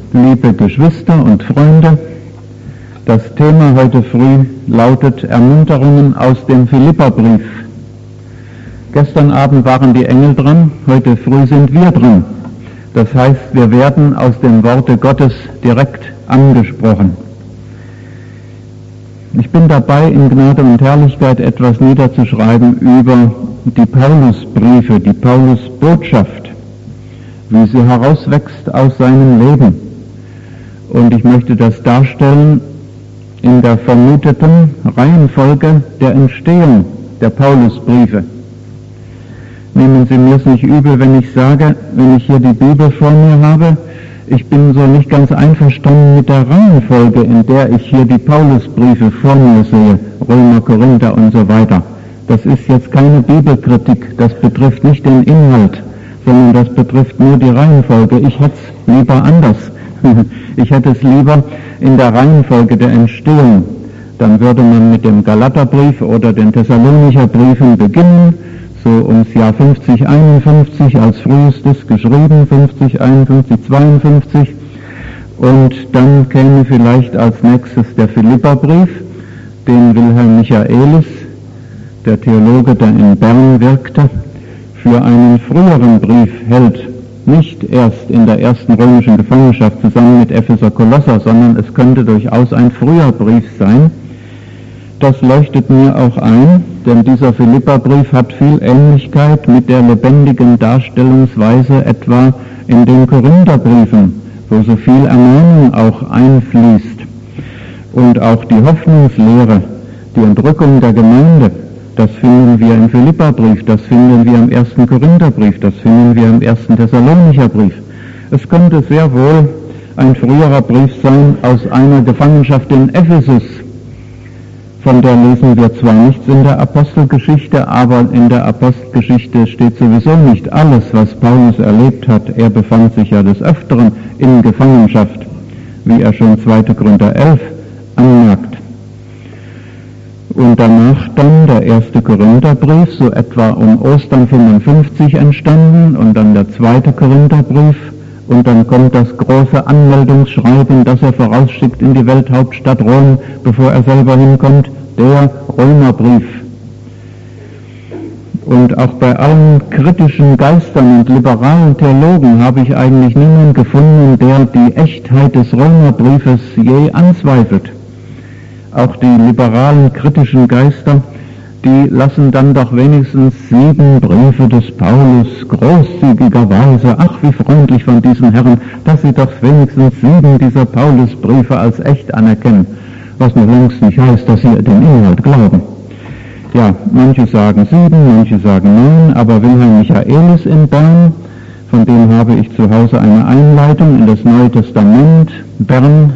liebe Geschwister und Freunde, das Thema heute früh lautet Ermunterungen aus dem Philipperbrief. Gestern Abend waren die Engel dran, heute früh sind wir dran. Das heißt, wir werden aus dem Worte Gottes direkt angesprochen. Ich bin dabei, in Gnade und Herrlichkeit etwas niederzuschreiben über die Paulusbriefe, die Paulusbotschaft, wie sie herauswächst aus seinem Leben. Und ich möchte das darstellen in der vermuteten Reihenfolge der Entstehung der Paulusbriefe. Nehmen Sie mir es nicht übel, wenn ich sage, wenn ich hier die Bibel vor mir habe, ich bin so nicht ganz einverstanden mit der Reihenfolge, in der ich hier die Paulusbriefe vor mir sehe, Römer, Korinther und so weiter. Das ist jetzt keine Bibelkritik, das betrifft nicht den Inhalt, sondern das betrifft nur die Reihenfolge. Ich hätte es lieber anders. Ich hätte es lieber in der Reihenfolge der Entstehung. Dann würde man mit dem Galaterbrief oder den Thessalonicher Briefen beginnen, so ums Jahr 50, 51 als frühestes geschrieben, 50, 51, 52. Und dann käme vielleicht als nächstes der Philipperbrief, den Wilhelm Michaelis, der Theologe, der in Bern wirkte, für einen früheren Brief hält. Nicht erst in der ersten römischen Gefangenschaft zusammen mit Epheser, Kolosser, sondern es könnte durchaus ein früher Brief sein. Das leuchtet mir auch ein, denn dieser Philipperbrief hat viel Ähnlichkeit mit der lebendigen Darstellungsweise etwa in den Korintherbriefen, wo so viel Ermahnung auch einfließt. Und auch die Hoffnungslehre, die Entrückung der Gemeinde, das finden wir im Philipperbrief, das finden wir im 1. Korintherbrief, das finden wir im 1. Thessalonicher Brief. Es könnte sehr wohl ein früherer Brief sein aus einer Gefangenschaft in Ephesus. Von der lesen wir zwar nichts in der Apostelgeschichte, aber in der Apostelgeschichte steht sowieso nicht alles, was Paulus erlebt hat. Er befand sich ja des Öfteren in Gefangenschaft, wie er schon 2. Korinther 11 anmerkt. Und danach dann der 1. Korintherbrief, so etwa um Ostern 55 entstanden, und dann der 2. Korintherbrief, und dann kommt das große Anmeldungsschreiben, das er vorausschickt in die Welthauptstadt Rom, bevor er selber hinkommt, der Römerbrief. Und auch bei allen kritischen Geistern und liberalen Theologen habe ich eigentlich niemanden gefunden, der die Echtheit des Römerbriefes je anzweifelt. Auch die liberalen kritischen Geister, die lassen dann doch wenigstens 7 Briefe des Paulus großzügigerweise, ach wie freundlich von diesen Herren, dass sie doch wenigstens 7 dieser Paulusbriefe als echt anerkennen, was noch längst nicht heißt, dass sie den Inhalt glauben. Ja, manche sagen 7, manche sagen 9, aber Wilhelm Michaelis in Bern, von dem habe ich zu Hause eine Einleitung in das Neue Testament, Bern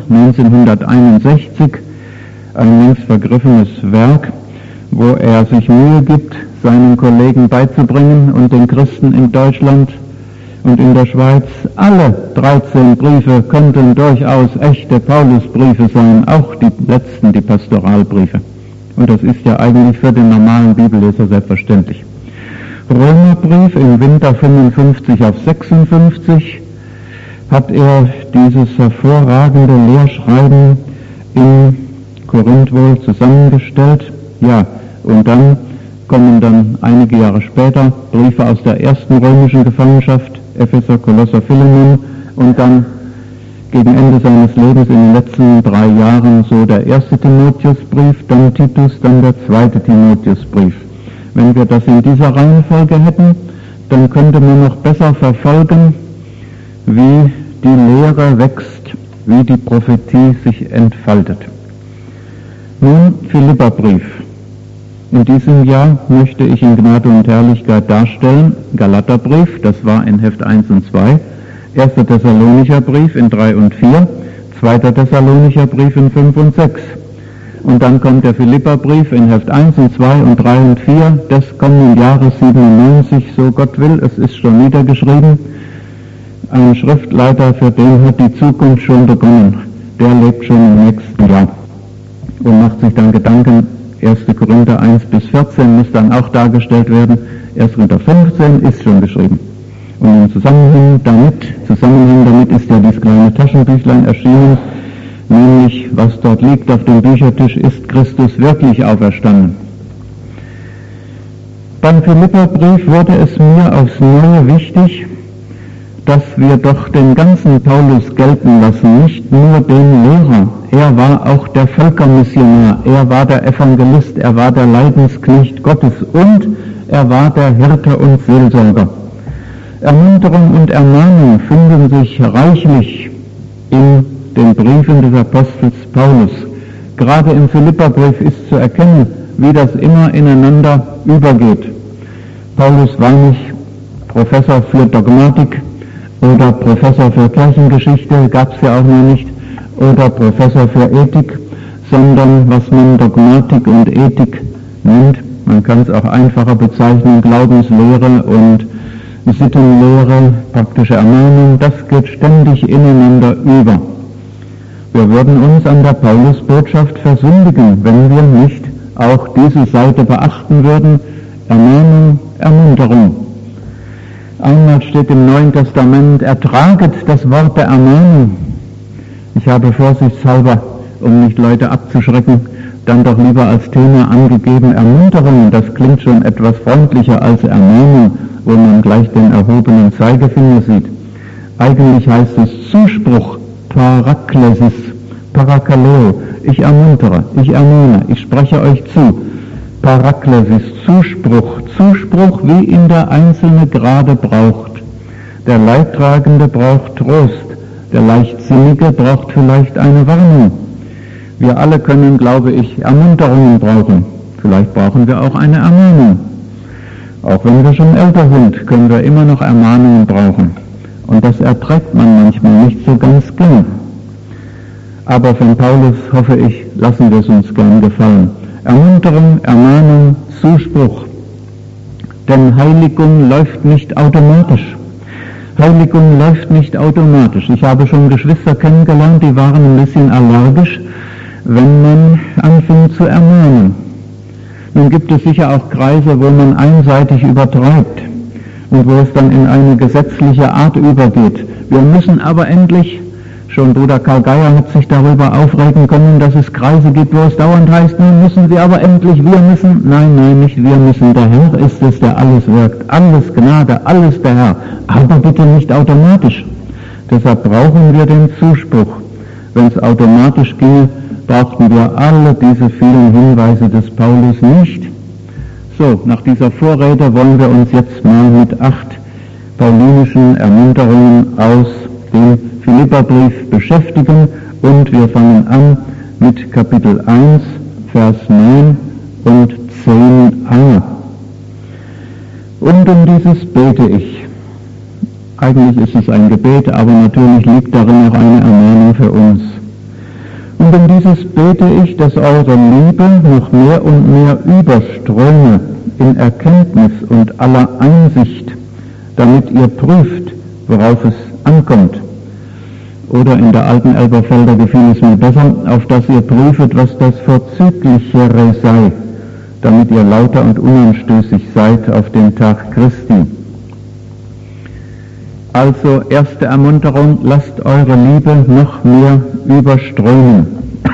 1961, ein längst vergriffenes Werk, wo er sich Mühe gibt, seinen Kollegen beizubringen und den Christen in Deutschland und in der Schweiz, alle 13 Briefe könnten durchaus echte Paulusbriefe sein, auch die letzten, die Pastoralbriefe. Und das ist ja eigentlich für den normalen Bibelleser selbstverständlich. Römerbrief im Winter 55 auf 56 hat er dieses hervorragende Lehrschreiben in Korinth wohl zusammengestellt. Ja, und dann kommen dann einige Jahre später Briefe aus der ersten römischen Gefangenschaft, Epheser, Kolosser, Philemon, und dann gegen Ende seines Lebens in den letzten 3 Jahren so der 1. Timotheusbrief, dann Titus, dann der 2. Timotheusbrief. Wenn wir das in dieser Reihenfolge hätten, dann könnte man noch besser verfolgen, wie die Lehre wächst, wie die Prophetie sich entfaltet. Nun, Philipperbrief. In diesem Jahr möchte ich in Gnade und Herrlichkeit darstellen, Galaterbrief, das war in Heft 1 und 2, 1. Thessalonicher Brief in 3 und 4, 2. Thessalonicher Brief in 5 und 6. Und dann kommt der Philipperbrief in Heft 1 und 2 und 3 und 4 des kommenden Jahres 97, so Gott will, es ist schon niedergeschrieben. Ein Schriftleiter, für den hat die Zukunft schon begonnen, der lebt schon im nächsten Jahr und macht sich dann Gedanken, 1. Korinther 1 bis 14 muss dann auch dargestellt werden, 1. Korinther 15 ist schon geschrieben. Und im Zusammenhang damit ist ja dieses kleine Taschenbüchlein erschienen, nämlich was dort liegt auf dem Büchertisch, ist Christus wirklich auferstanden. Beim Philipperbrief wurde es mir aufs Neue wichtig, dass wir doch den ganzen Paulus gelten lassen, nicht nur den Lehrer. Er war auch der Völkermissionar, er war der Evangelist, er war der Leidensknecht Gottes und er war der Hirte und Seelsorger. Ermunterung und Ermahnung finden sich reichlich in den Briefen des Apostels Paulus. Gerade im Philipperbrief ist zu erkennen, wie das immer ineinander übergeht. Paulus war nicht Professor für Dogmatik oder Professor für Kirchengeschichte, gab es ja auch noch nicht, oder Professor für Ethik, sondern was man Dogmatik und Ethik nennt, man kann es auch einfacher bezeichnen, Glaubenslehre und Sittenlehre, praktische Ermahnung, das geht ständig ineinander über. Wir würden uns an der Paulusbotschaft versündigen, wenn wir nicht auch diese Seite beachten würden, Ermahnung, Ermunterung. Einmal steht im Neuen Testament, ertraget das Wort der Ermahnung. Ich habe vorsichtshalber, um nicht Leute abzuschrecken, dann doch lieber als Thema angegeben Ermunterung. Das klingt schon etwas freundlicher als Ermahnung, wo man gleich den erhobenen Zeigefinger sieht. Eigentlich heißt es Zuspruch, Paraklesis, Parakaleo. Ich ermuntere, ich ermahne, ich spreche euch zu. Paraklesis, Zuspruch, wie ihn der Einzelne gerade braucht. Der Leidtragende braucht Trost, der Leichtsinnige braucht vielleicht eine Warnung. Wir alle können, glaube ich, Ermunterungen brauchen. Vielleicht brauchen wir auch eine Ermahnung. Auch wenn wir schon älter sind, können wir immer noch Ermahnungen brauchen. Und das erträgt man manchmal nicht so ganz gern. Aber von Paulus, hoffe ich, lassen wir es uns gern gefallen. Ermunterung, Ermahnung, Zuspruch. Denn Heiligung läuft nicht automatisch. Heiligung läuft nicht automatisch. Ich habe schon Geschwister kennengelernt, die waren ein bisschen allergisch, wenn man anfing zu ermahnen. Nun gibt es sicher auch Kreise, wo man einseitig übertreibt und wo es dann in eine gesetzliche Art übergeht. Wir müssen aber endlich, schon Bruder Karl Geier hat sich darüber aufregen können, dass es Kreise gibt, wo es dauernd heißt, nun müssen wir aber endlich, wir müssen. Nein, nicht wir müssen, der Herr ist es, der alles wirkt. Alles Gnade, alles der Herr. Aber bitte nicht automatisch. Deshalb brauchen wir den Zuspruch. Wenn es automatisch ginge, brauchten wir alle diese vielen Hinweise des Paulus nicht. So, nach dieser Vorrede wollen wir uns jetzt mal mit 8 paulinischen Ermunterungen aus dem Philipperbrief beschäftigen und wir fangen an mit Kapitel 1, Vers 9 und 10a. Und um dieses bete ich. Eigentlich ist es ein Gebet, aber natürlich liegt darin auch eine Ermahnung für uns. Und um dieses bete ich, dass eure Liebe noch mehr und mehr überströme in Erkenntnis und aller Einsicht, damit ihr prüft, worauf es ankommt. Oder in der alten Elberfelder gefiel es mir besser, auf dass ihr prüfet, was das Vorzüglichere sei, damit ihr lauter und unanstößig seid auf den Tag Christi. Also erste Ermunterung, lasst eure Liebe noch mehr überströmen.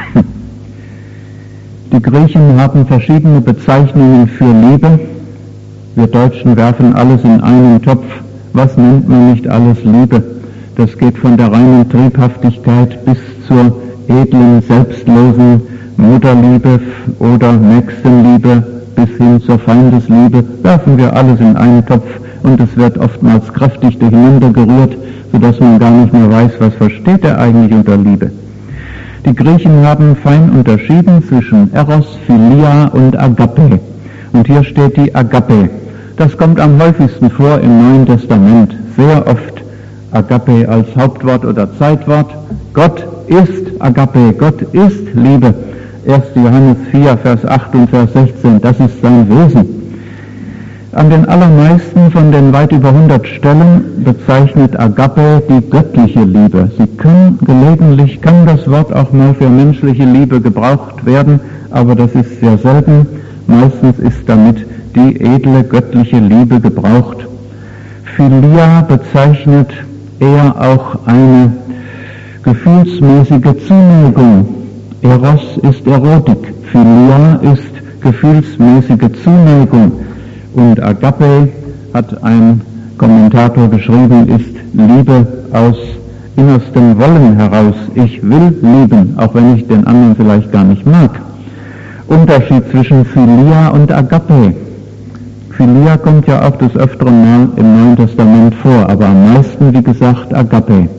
Die Griechen haben verschiedene Bezeichnungen für Liebe. Wir Deutschen werfen alles in einen Topf. Was nennt man nicht alles Liebe? Das geht von der reinen Triebhaftigkeit bis zur edlen, selbstlosen Mutterliebe oder Nächstenliebe bis hin zur Feindesliebe. Werfen wir alles in einen Topf und es wird oftmals kräftig durcheinander gerührt, sodass man gar nicht mehr weiß, was versteht er eigentlich unter Liebe. Die Griechen haben fein unterschieden zwischen Eros, Philia und Agape. Und hier steht die Agape. Das kommt am häufigsten vor im Neuen Testament. Sehr oft Agape als Hauptwort oder Zeitwort. Gott ist Agape, Gott ist Liebe. 1. Johannes 4, Vers 8 und Vers 16, das ist sein Wesen. An den allermeisten von den weit über 100 Stellen bezeichnet Agape die göttliche Liebe. Gelegentlich kann das Wort auch mal für menschliche Liebe gebraucht werden, aber das ist sehr selten. Meistens ist damit die edle göttliche Liebe gebraucht. Philia bezeichnet eher auch eine gefühlsmäßige Zuneigung. Eros ist Erotik, Philia ist gefühlsmäßige Zuneigung und Agape, hat ein Kommentator geschrieben, ist Liebe aus innerstem Wollen heraus. Ich will lieben, auch wenn ich den anderen vielleicht gar nicht mag. Unterschied zwischen Philia und Agape. Philia kommt ja auch des Öfteren Mal im Neuen Testament vor, aber am meisten, wie gesagt, Agape.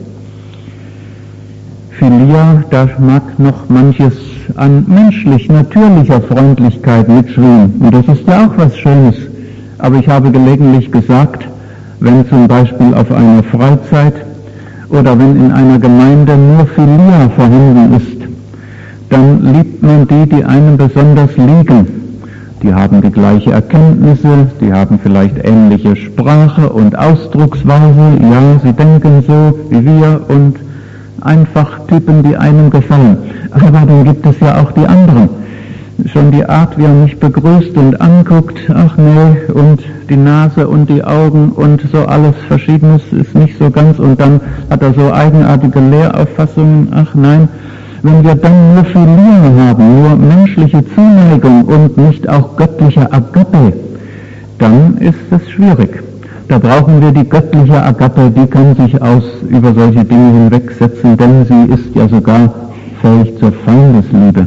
Philia, da mag noch manches an menschlich, natürlicher Freundlichkeit mitschwingen. Und das ist ja auch was Schönes. Aber ich habe gelegentlich gesagt, wenn zum Beispiel auf einer Freizeit oder wenn in einer Gemeinde nur Philia vorhanden ist, dann liebt man die, die einem besonders liegen. Die haben die gleiche Erkenntnisse, die haben vielleicht ähnliche Sprache und Ausdrucksweise, ja, sie denken so wie wir und einfach Typen, die einem gefallen. Aber dann gibt es ja auch die anderen. Schon die Art, wie er mich begrüßt und anguckt, ach nee, und die Nase und die Augen und so alles Verschiedenes ist nicht so ganz, und dann hat er so eigenartige Lehrauffassungen, ach nein. Wenn wir dann nur Philia haben, nur menschliche Zuneigung und nicht auch göttliche Agape, dann ist es schwierig. Da brauchen wir die göttliche Agape, die kann sich über solche Dinge hinwegsetzen, denn sie ist ja sogar fähig zur Feindesliebe.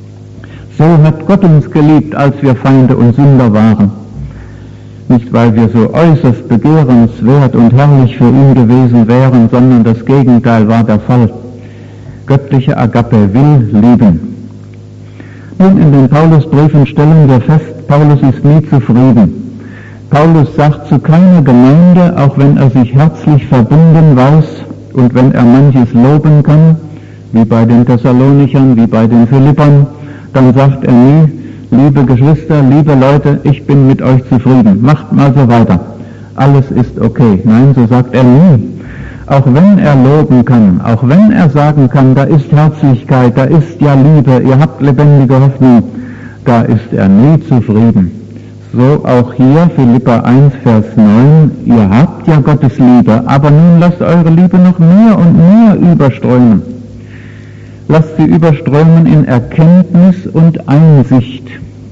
So hat Gott uns geliebt, als wir Feinde und Sünder waren. Nicht, weil wir so äußerst begehrenswert und herrlich für ihn gewesen wären, sondern das Gegenteil war der Fall. Göttliche Agape will lieben. Nun, in den Paulusbriefen stellen wir fest, Paulus ist nie zufrieden. Paulus sagt zu keiner Gemeinde, auch wenn er sich herzlich verbunden weiß und wenn er manches loben kann, wie bei den Thessalonichern, wie bei den Philippern, dann sagt er nie, liebe Geschwister, liebe Leute, ich bin mit euch zufrieden, macht mal so weiter, alles ist okay. Nein, so sagt er nie. Auch wenn er loben kann, auch wenn er sagen kann, da ist Herzlichkeit, da ist ja Liebe, ihr habt lebendige Hoffnung, da ist er nie zufrieden. So auch hier, Philipper 1, Vers 9, ihr habt ja Gottes Liebe, aber nun lasst eure Liebe noch mehr und mehr überströmen. Lasst sie überströmen in Erkenntnis und Einsicht.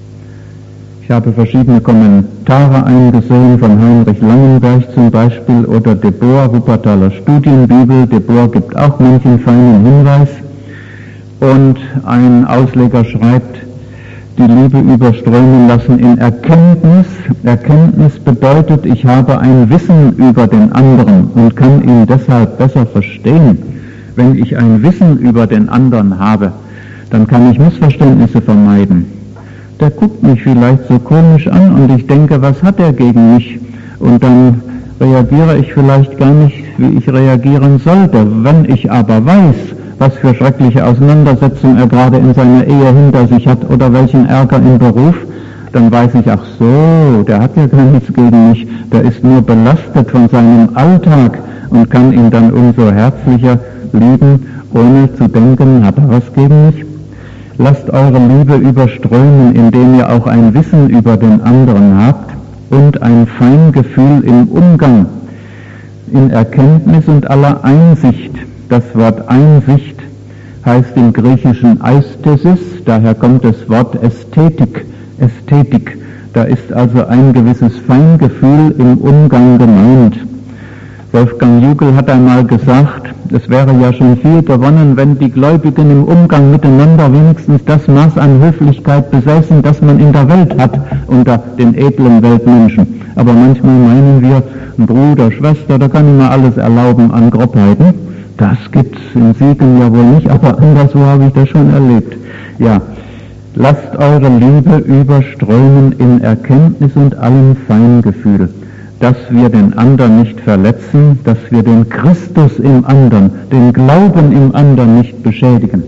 Ich habe verschiedene Kommentare eingesehen von Heinrich Langenberg zum Beispiel oder Deboer, Wuppertaler Studienbibel. Deboer gibt auch manchen feinen Hinweis. Und ein Ausleger schreibt, die Liebe überströmen lassen in Erkenntnis. Erkenntnis bedeutet, ich habe ein Wissen über den anderen und kann ihn deshalb besser verstehen. Wenn ich ein Wissen über den anderen habe, dann kann ich Missverständnisse vermeiden. Der guckt mich vielleicht so komisch an und ich denke, was hat er gegen mich? Und dann reagiere ich vielleicht gar nicht, wie ich reagieren sollte. Wenn ich aber weiß, was für schreckliche Auseinandersetzungen er gerade in seiner Ehe hinter sich hat oder welchen Ärger im Beruf, dann weiß ich, ach so, der hat ja gar nichts gegen mich, der ist nur belastet von seinem Alltag und kann ihn dann umso herzlicher lieben, ohne zu denken, hat er was gegen mich? Lasst eure Liebe überströmen, indem ihr auch ein Wissen über den anderen habt und ein Feingefühl im Umgang, in Erkenntnis und aller Einsicht. Das Wort Einsicht heißt im Griechischen Aisthesis, daher kommt das Wort Ästhetik. Ästhetik, da ist also ein gewisses Feingefühl im Umgang gemeint. Wolfgang Jugel hat einmal gesagt, es wäre ja schon viel gewonnen, wenn die Gläubigen im Umgang miteinander wenigstens das Maß an Höflichkeit besäßen, das man in der Welt hat unter den edlen Weltmenschen. Aber manchmal meinen wir, ein Bruder, Schwester, da kann ich mir alles erlauben an Grobheiten. Das gibt's in Siegen ja wohl nicht, aber anderswo habe ich das schon erlebt. Ja, lasst eure Liebe überströmen in Erkenntnis und allem Feingefühl, dass wir den anderen nicht verletzen, dass wir den Christus im anderen, den Glauben im anderen nicht beschädigen.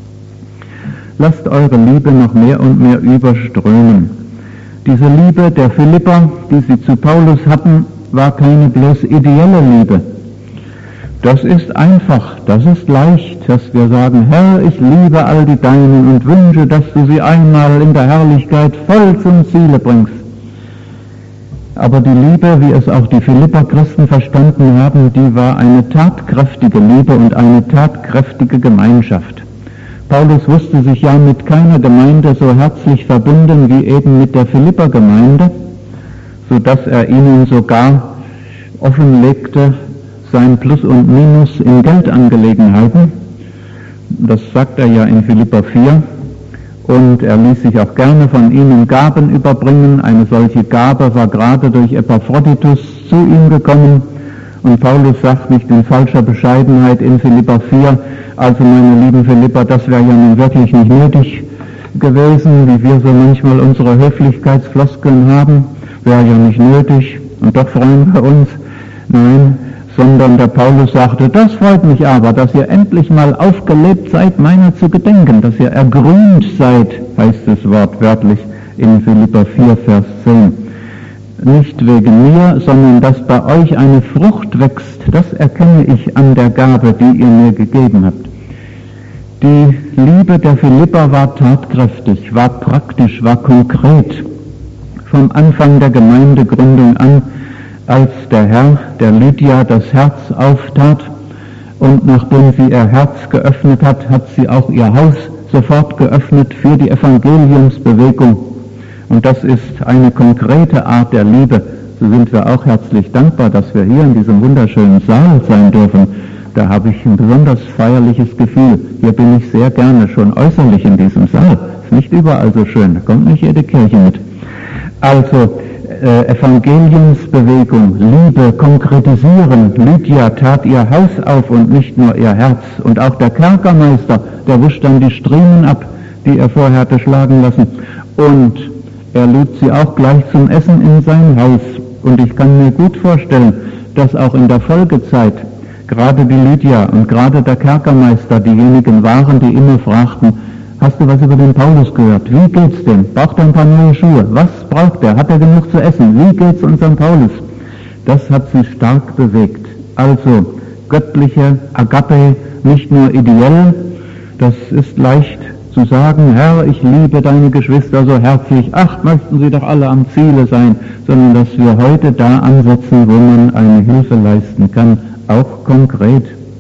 Lasst eure Liebe noch mehr und mehr überströmen. Diese Liebe der Philipper, die sie zu Paulus hatten, war keine bloß ideelle Liebe. Das ist einfach, das ist leicht, dass wir sagen, Herr, ich liebe all die Deinen und wünsche, dass du sie einmal in der Herrlichkeit voll zum Ziele bringst. Aber die Liebe, wie es auch die Philipper-Christen verstanden haben, die war eine tatkräftige Liebe und eine tatkräftige Gemeinschaft. Paulus wusste sich ja mit keiner Gemeinde so herzlich verbunden wie eben mit der Philipper-Gemeinde, sodass er ihnen sogar offenlegte sein Plus und Minus in Geldangelegenheiten. Das sagt er ja in Philipper 4. Und er ließ sich auch gerne von ihnen Gaben überbringen. Eine solche Gabe war gerade durch Epaphroditus zu ihm gekommen. Und Paulus sagt nicht in falscher Bescheidenheit in Philipper 4, also meine lieben Philipper, das wäre ja nun wirklich nicht nötig gewesen, wie wir so manchmal unsere Höflichkeitsfloskeln haben, wäre ja nicht nötig und doch freuen wir uns. Nein, sondern der Paulus sagte, das freut mich aber, dass ihr endlich mal aufgelebt seid, meiner zu gedenken, dass ihr ergrünt seid, heißt das Wort wörtlich in Philipper 4, Vers 10. Nicht wegen mir, sondern dass bei euch eine Frucht wächst, das erkenne ich an der Gabe, die ihr mir gegeben habt. Die Liebe der Philipper war tatkräftig, war praktisch, war konkret. Vom Anfang der Gemeindegründung an, als der Herr der Lydia das Herz auftat und nachdem sie ihr Herz geöffnet hat, hat sie auch ihr Haus sofort geöffnet für die Evangeliumsbewegung. Und das ist eine konkrete Art der Liebe. So sind wir auch herzlich dankbar, dass wir hier in diesem wunderschönen Saal sein dürfen. Da habe ich ein besonders feierliches Gefühl. Hier bin ich sehr gerne schon äußerlich in diesem Saal. Ist nicht überall so schön, da kommt nicht jede Kirche mit. Also, Evangeliumsbewegung, Liebe, konkretisieren. Lydia tat ihr Haus auf und nicht nur ihr Herz. Und auch der Kerkermeister, der wischt dann die Striemen ab, die er vorher hatte schlagen lassen. Und er lud sie auch gleich zum Essen in sein Haus. Und ich kann mir gut vorstellen, dass auch in der Folgezeit gerade die Lydia und gerade der Kerkermeister diejenigen waren, die immer fragten, hast du was über den Paulus gehört? Wie geht's dem? Braucht er ein paar neue Schuhe? Was braucht er? Hat er genug zu essen? Wie geht's unserem Paulus? Das hat sie stark bewegt. Also göttliche Agape, nicht nur ideell, das ist leicht zu sagen, Herr, ich liebe deine Geschwister so herzlich, ach, möchten sie doch alle am Ziele sein, sondern dass wir heute da ansetzen, wo man eine Hilfe leisten kann, auch konkret.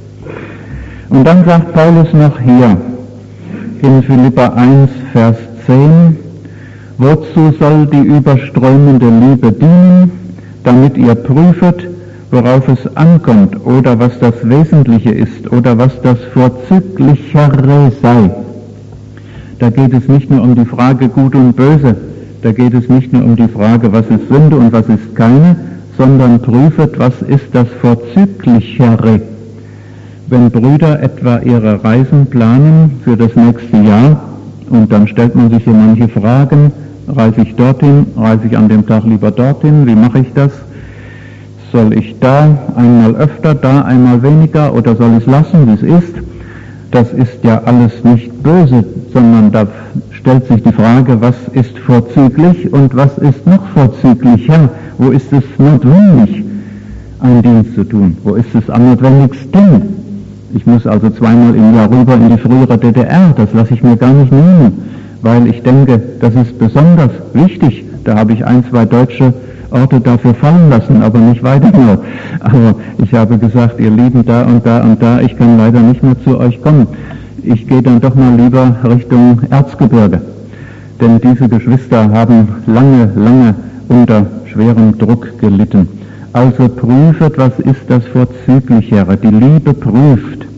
Und dann sagt Paulus noch hier, in Philipper 1, Vers 10, wozu soll die überströmende Liebe dienen, damit ihr prüfet, worauf es ankommt oder was das Wesentliche ist oder was das Vorzüglichere sei. Da geht es nicht nur um die Frage Gut und Böse, da geht es nicht nur um die Frage, was ist Sünde und was ist keine, sondern prüfet, was ist das Vorzüglichere. Wenn Brüder etwa ihre Reisen planen für das nächste Jahr und dann stellt man sich hier manche Fragen, reise ich dorthin, reise ich an dem Tag lieber dorthin, wie mache ich das? Soll ich da einmal öfter, da einmal weniger oder soll ich es lassen, wie es ist? Das ist ja alles nicht böse, sondern da stellt sich die Frage, was ist vorzüglich und was ist noch vorzüglicher? Wo ist es notwendig, einen Dienst zu tun? Wo ist es am notwendigsten? Ich muss also zweimal im Jahr rüber in die frühere DDR, das lasse ich mir gar nicht nehmen, weil ich denke, das ist besonders wichtig. Da habe ich 1, 2 deutsche Orte dafür fallen lassen, aber nicht weiter nur. Aber ich habe gesagt, ihr Lieben, da und da und da, ich kann leider nicht mehr zu euch kommen. Ich gehe dann doch mal lieber Richtung Erzgebirge. Denn diese Geschwister haben lange, lange unter schwerem Druck gelitten. Also prüfet, was ist das Vorzüglichere. Die Liebe prüft.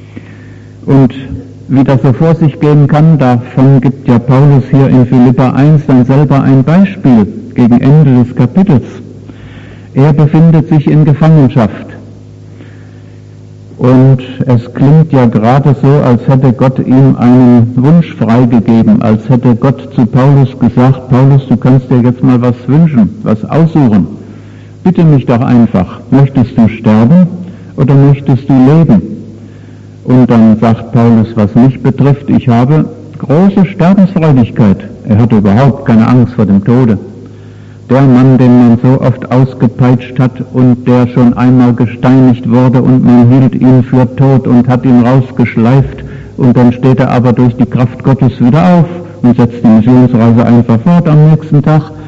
Und wie das so vor sich gehen kann, davon gibt ja Paulus hier in Philipper 1 dann selber ein Beispiel gegen Ende des Kapitels. Er befindet sich in Gefangenschaft. Und es klingt ja gerade so, als hätte Gott ihm einen Wunsch freigegeben, als hätte Gott zu Paulus gesagt, Paulus, du kannst dir jetzt mal was wünschen, was aussuchen. Bitte mich doch einfach, möchtest du sterben oder möchtest du leben? Und dann sagt Paulus, was mich betrifft, ich habe große Sterbensfreudigkeit. Er hatte überhaupt keine Angst vor dem Tode. Der Mann, den man so oft ausgepeitscht hat und der schon einmal gesteinigt wurde und man hielt ihn für tot und hat ihn rausgeschleift und dann steht er aber durch die Kraft Gottes wieder auf und setzt die Missionsreise einfach fort am nächsten Tag.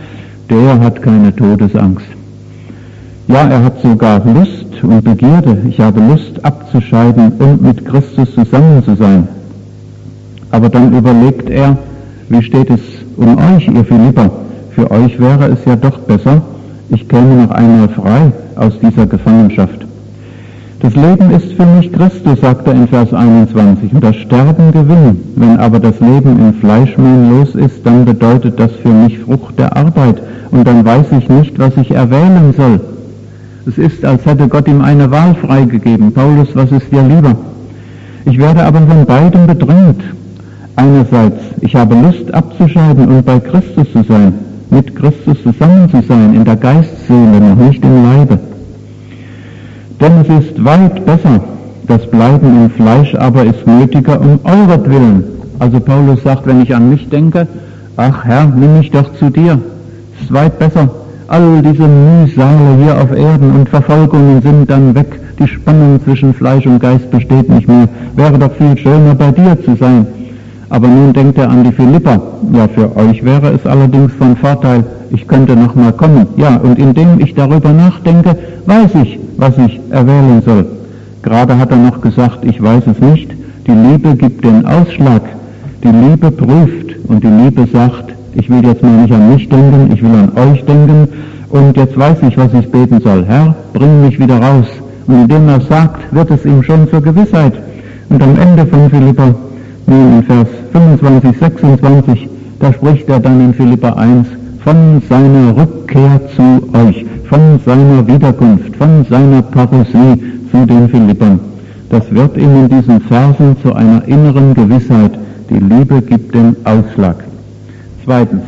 der hat keine Todesangst. Ja, er hat sogar Lust und Begierde. Ich habe Lust abzuscheiden und mit Christus zusammen zu sein. Aber dann überlegt er, wie steht es um euch, ihr Philipper? Für euch wäre es ja doch besser, ich käme noch einmal frei aus dieser Gefangenschaft. Das Leben ist für mich Christus, sagt er in Vers 21, und das Sterben Gewinn. Wenn aber das Leben im Fleischmehl los ist, dann bedeutet das für mich Frucht der Arbeit, und dann weiß ich nicht, was ich erwählen soll. Es ist, als hätte Gott ihm eine Wahl freigegeben. Paulus, was ist dir lieber? Ich werde aber von beidem bedrängt. Einerseits, ich habe Lust abzuscheiden und bei Christus zu sein, mit Christus zusammen zu sein, in der Geistseele, noch nicht im Leibe. Denn es ist weit besser, das Bleiben im Fleisch aber ist nötiger um euretwillen. Also Paulus sagt, wenn ich an mich denke, ach Herr, nimm mich doch zu dir. Es ist weit besser. All diese Mühsale hier auf Erden und Verfolgungen sind dann weg. Die Spannung zwischen Fleisch und Geist besteht nicht mehr. Wäre doch viel schöner, bei dir zu sein. Aber nun denkt er an die Philipper. Ja, für euch wäre es allerdings von Vorteil, ich könnte noch mal kommen. Ja, und indem ich darüber nachdenke, weiß ich, was ich erwählen soll. Gerade hat er noch gesagt, ich weiß es nicht. Die Liebe gibt den Ausschlag. Die Liebe prüft und die Liebe sagt, ich will jetzt mal nicht an mich denken, ich will an euch denken und jetzt weiß ich, was ich beten soll. Herr, bring mich wieder raus. Und indem er sagt, wird es ihm schon zur Gewissheit. Und am Ende von Philipper, nun in Vers 25, 26, da spricht er dann in Philipper 1 von seiner Rückkehr zu euch, von seiner Wiederkunft, von seiner Parousie zu den Philippern. Das wird ihm in diesen Versen zu einer inneren Gewissheit. Die Liebe gibt den Ausschlag. Zweitens,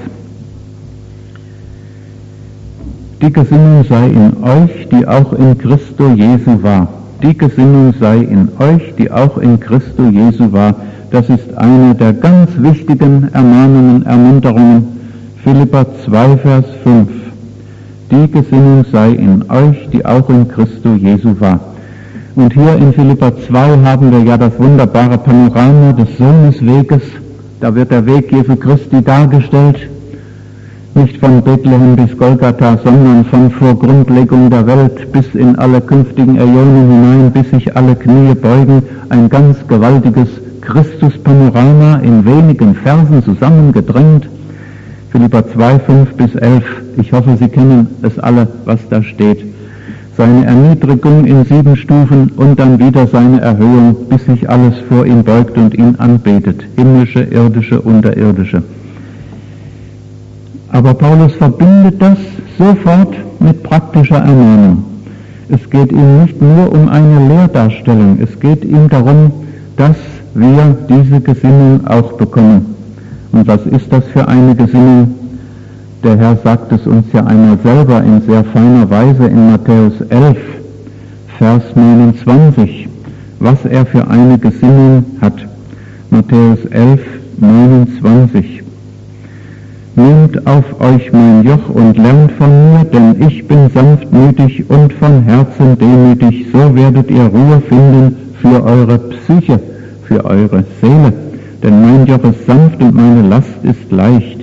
die Gesinnung sei in euch, die auch in Christo Jesu war. Die Gesinnung sei in euch, die auch in Christo Jesu war. Das ist eine der ganz wichtigen Ermahnungen, Ermunterungen. Philipper 2, Vers 5. Die Gesinnung sei in euch, die auch in Christo Jesu war. Und hier in Philipper 2 haben wir ja das wunderbare Panorama des Sohnesweges. Da wird der Weg Jesu Christi dargestellt, nicht von Bethlehem bis Golgatha, sondern von vor Grundlegung der Welt bis in alle künftigen Äonen hinein, bis sich alle Knie beugen. Ein ganz gewaltiges Christus-Panorama in wenigen Versen zusammengedrängt. Philipper 2, 5 bis 11. Ich hoffe, Sie kennen es alle, was da steht. Seine Erniedrigung in 7 Stufen und dann wieder seine Erhöhung, bis sich alles vor ihm beugt und ihn anbetet. Himmlische, irdische, unterirdische. Aber Paulus verbindet das sofort mit praktischer Ermahnung. Es geht ihm nicht nur um eine Lehrdarstellung, es geht ihm darum, dass wir diese Gesinnung auch bekommen. Und was ist das für eine Gesinnung? Der Herr sagt es uns ja einmal selber in sehr feiner Weise in Matthäus 11, Vers 29, was er für eine Gesinnung hat. Matthäus 11, 29. Nehmt auf euch mein Joch und lernt von mir, denn ich bin sanftmütig und von Herzen demütig, so werdet ihr Ruhe finden für eure Psyche, für eure Seele. Denn mein Joch ist sanft und meine Last ist leicht.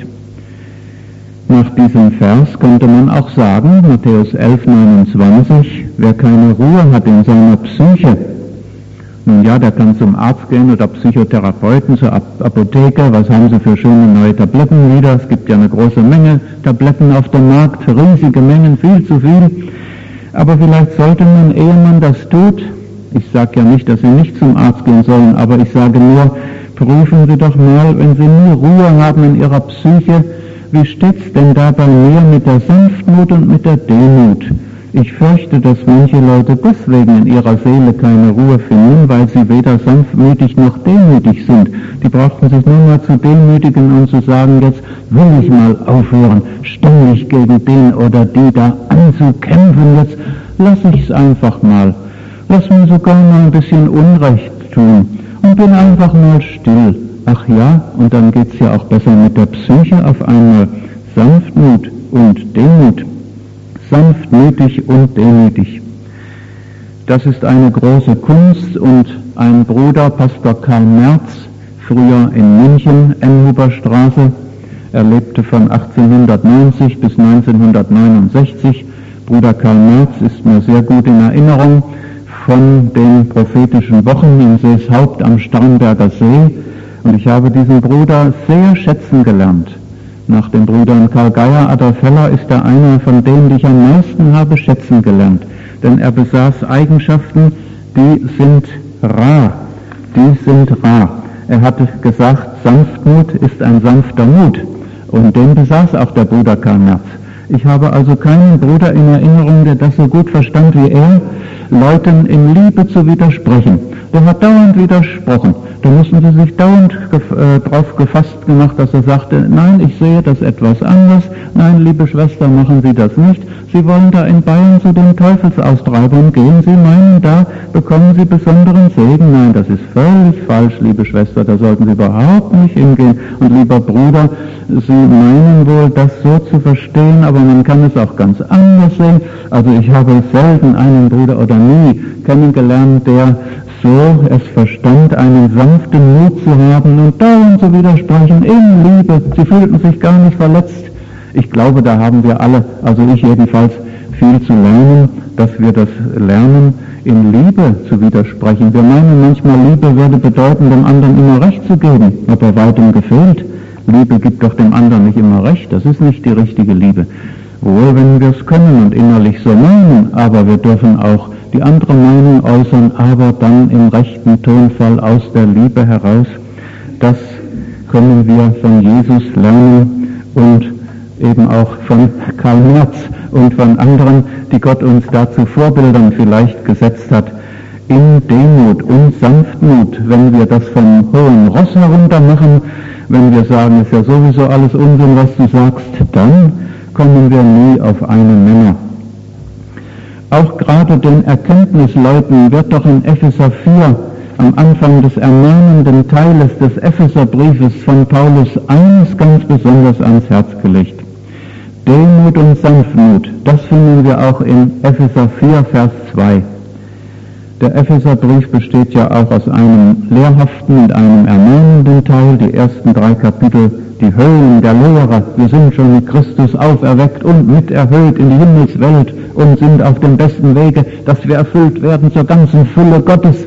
Nach diesem Vers könnte man auch sagen, Matthäus 11, 29, wer keine Ruhe hat in seiner Psyche, nun ja, der kann zum Arzt gehen oder Psychotherapeuten, zur Apotheke, was haben sie für schöne neue Tabletten wieder, es gibt ja eine große Menge Tabletten auf dem Markt, riesige Mengen, viel zu viel, aber vielleicht sollte man, ehe man das tut, ich sage ja nicht, dass Sie nicht zum Arzt gehen sollen, aber ich sage nur, prüfen Sie doch mal, wenn Sie nie Ruhe haben in Ihrer Psyche, wie steht's denn da bei mir mit der Sanftmut und mit der Demut? Ich fürchte, dass manche Leute deswegen in ihrer Seele keine Ruhe finden, weil sie weder sanftmütig noch demütig sind. Die brauchten sich nur mal zu demütigen und zu sagen, jetzt will ich mal aufhören, ständig gegen den oder die da anzukämpfen, jetzt lass ich es einfach mal. Lass mir sogar mal ein bisschen Unrecht tun und bin einfach mal still. Ach ja, und dann geht's ja auch besser mit der Psyche auf einmal. Sanftmut und Demut. Sanftmütig und demütig. Das ist eine große Kunst und ein Bruder, Pastor Karl Merz, früher in München, Enhuberstraße, Er lebte von 1890 bis 1969. Bruder Karl Merz ist mir sehr gut in Erinnerung von den prophetischen Wochen in Seeshaupt am Starnberger See. Und ich habe diesen Bruder sehr schätzen gelernt. Nach den Brüdern Karl Geier, Adolf Heller ist er einer von denen, die ich am meisten habe schätzen gelernt. Denn er besaß Eigenschaften, die sind rar. Er hatte gesagt, Sanftmut ist ein sanfter Mut. Und den besaß auch der Bruder Karl Merz. Ich habe also keinen Bruder in Erinnerung, der das so gut verstand wie er, Leuten in Liebe zu widersprechen. Der hat dauernd widersprochen. Da mussten sie sich dauernd drauf gefasst gemacht, dass er sagte, nein, ich sehe das etwas anders. Nein, liebe Schwester, machen Sie das nicht. Sie wollen da in Bayern zu den Teufelsaustreibungen gehen. Sie meinen, da bekommen Sie besonderen Segen. Nein, das ist völlig falsch, liebe Schwester. Da sollten Sie überhaupt nicht hingehen. Und lieber Bruder, Sie meinen wohl, das so zu verstehen, aber man kann es auch ganz anders sehen. Also ich habe selten einen Bruder oder nie kennengelernt, der so es verstand, einen sanften Mut zu haben und dauernd zu widersprechen in Liebe. Sie fühlten sich gar nicht verletzt. Ich glaube, da haben wir alle, also ich jedenfalls, viel zu lernen, dass wir das lernen, in Liebe zu widersprechen. Wir meinen manchmal, Liebe würde bedeuten, dem anderen immer Recht zu geben, hat bei weitem gefehlt. Liebe gibt doch dem anderen nicht immer Recht, das ist nicht die richtige Liebe. Wohl, wenn wir es können und innerlich so meinen, aber wir dürfen auch die andere Meinung äußern, aber dann im rechten Tonfall aus der Liebe heraus. Das können wir von Jesus lernen und eben auch von Karl Merz und von anderen, die Gott uns dazu Vorbildern vielleicht gesetzt hat. In Demut und Sanftmut, wenn wir das vom hohen Ross herunter machen, wenn wir sagen, es ist ja sowieso alles Unsinn, was du sagst, dann kommen wir nie auf einen Nenner. Auch gerade den Erkenntnisleuten wird doch in Epheser 4 am Anfang des ermahnenden Teiles des Epheserbriefes von Paulus eines ganz besonders ans Herz gelegt. Demut und Sanftmut, das finden wir auch in Epheser 4, Vers 2. Der Epheserbrief besteht ja auch aus einem lehrhaften und einem ermahnenden Teil, die ersten 3 Kapitel, die Höhen der Lehrer. Wir sind schon mit Christus auferweckt und mit erhöht in die Himmelswelt und sind auf dem besten Wege, dass wir erfüllt werden zur ganzen Fülle Gottes.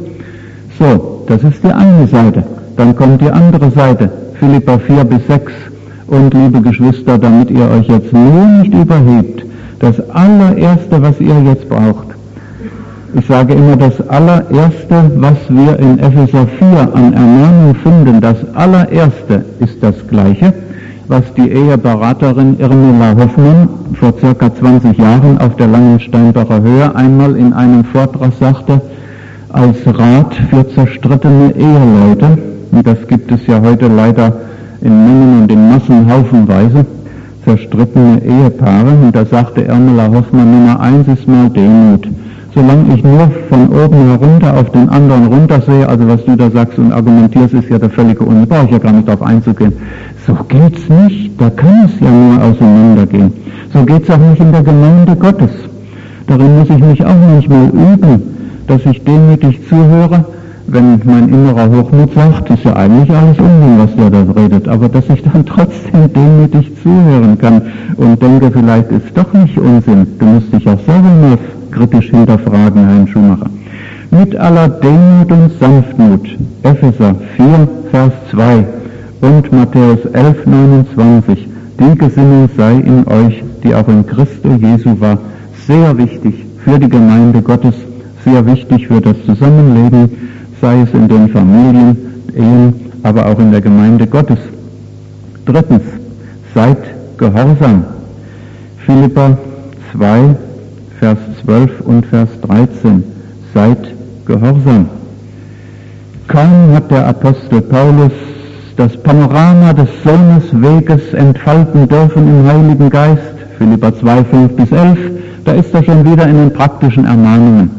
So, das ist die eine Seite. Dann kommt die andere Seite, Philipper 4 bis 6. Und liebe Geschwister, damit ihr euch jetzt nur nicht überhebt, das allererste, was ihr jetzt braucht, ich sage immer, das allererste, was wir in Epheser 4 an Ermahnung finden, das allererste ist das Gleiche, was die Eheberaterin Irmela Hoffmann vor circa 20 Jahren auf der Langensteinbacher Höhe einmal in einem Vortrag sagte, als Rat für zerstrittene Eheleute. Und das gibt es ja heute leider in Mengen und in Massen haufenweise, zerstrittene Ehepaare. Und da sagte Irmela Hoffmann, Nummer 1 ist mal Demut. Solange ich nur von oben herunter auf den anderen runtersehe, also was du da sagst und argumentierst, ist ja der völlige Unsinn, brauche ich ja gar nicht darauf einzugehen. So geht's nicht, da kann es ja nur auseinandergehen. So geht's auch nicht in der Gemeinde Gottes. Darin muss ich mich auch manchmal üben, dass ich demütig zuhöre, wenn mein innerer Hochmut sagt, ist ja eigentlich alles Unsinn, was der da redet, aber dass ich dann trotzdem demütig zuhören kann und denke, vielleicht ist doch nicht Unsinn, du musst dich auch selber mal kritisch hinterfragen, Herrn Schumacher. Mit aller Demut und Sanftmut, Epheser 4, Vers 2 und Matthäus 11, 29, die Gesinnung sei in euch, die auch in Christo Jesu war, sehr wichtig für die Gemeinde Gottes, sehr wichtig für das Zusammenleben, sei es in den Familien, Ehen, aber auch in der Gemeinde Gottes. Drittens, seid gehorsam. Philipper 2, Vers 12 und Vers 13. Seid gehorsam. Kaum hat der Apostel Paulus das Panorama des Sohnesweges entfalten dürfen im Heiligen Geist, Philipper 2, 5 bis 11, da ist er schon wieder in den praktischen Ermahnungen.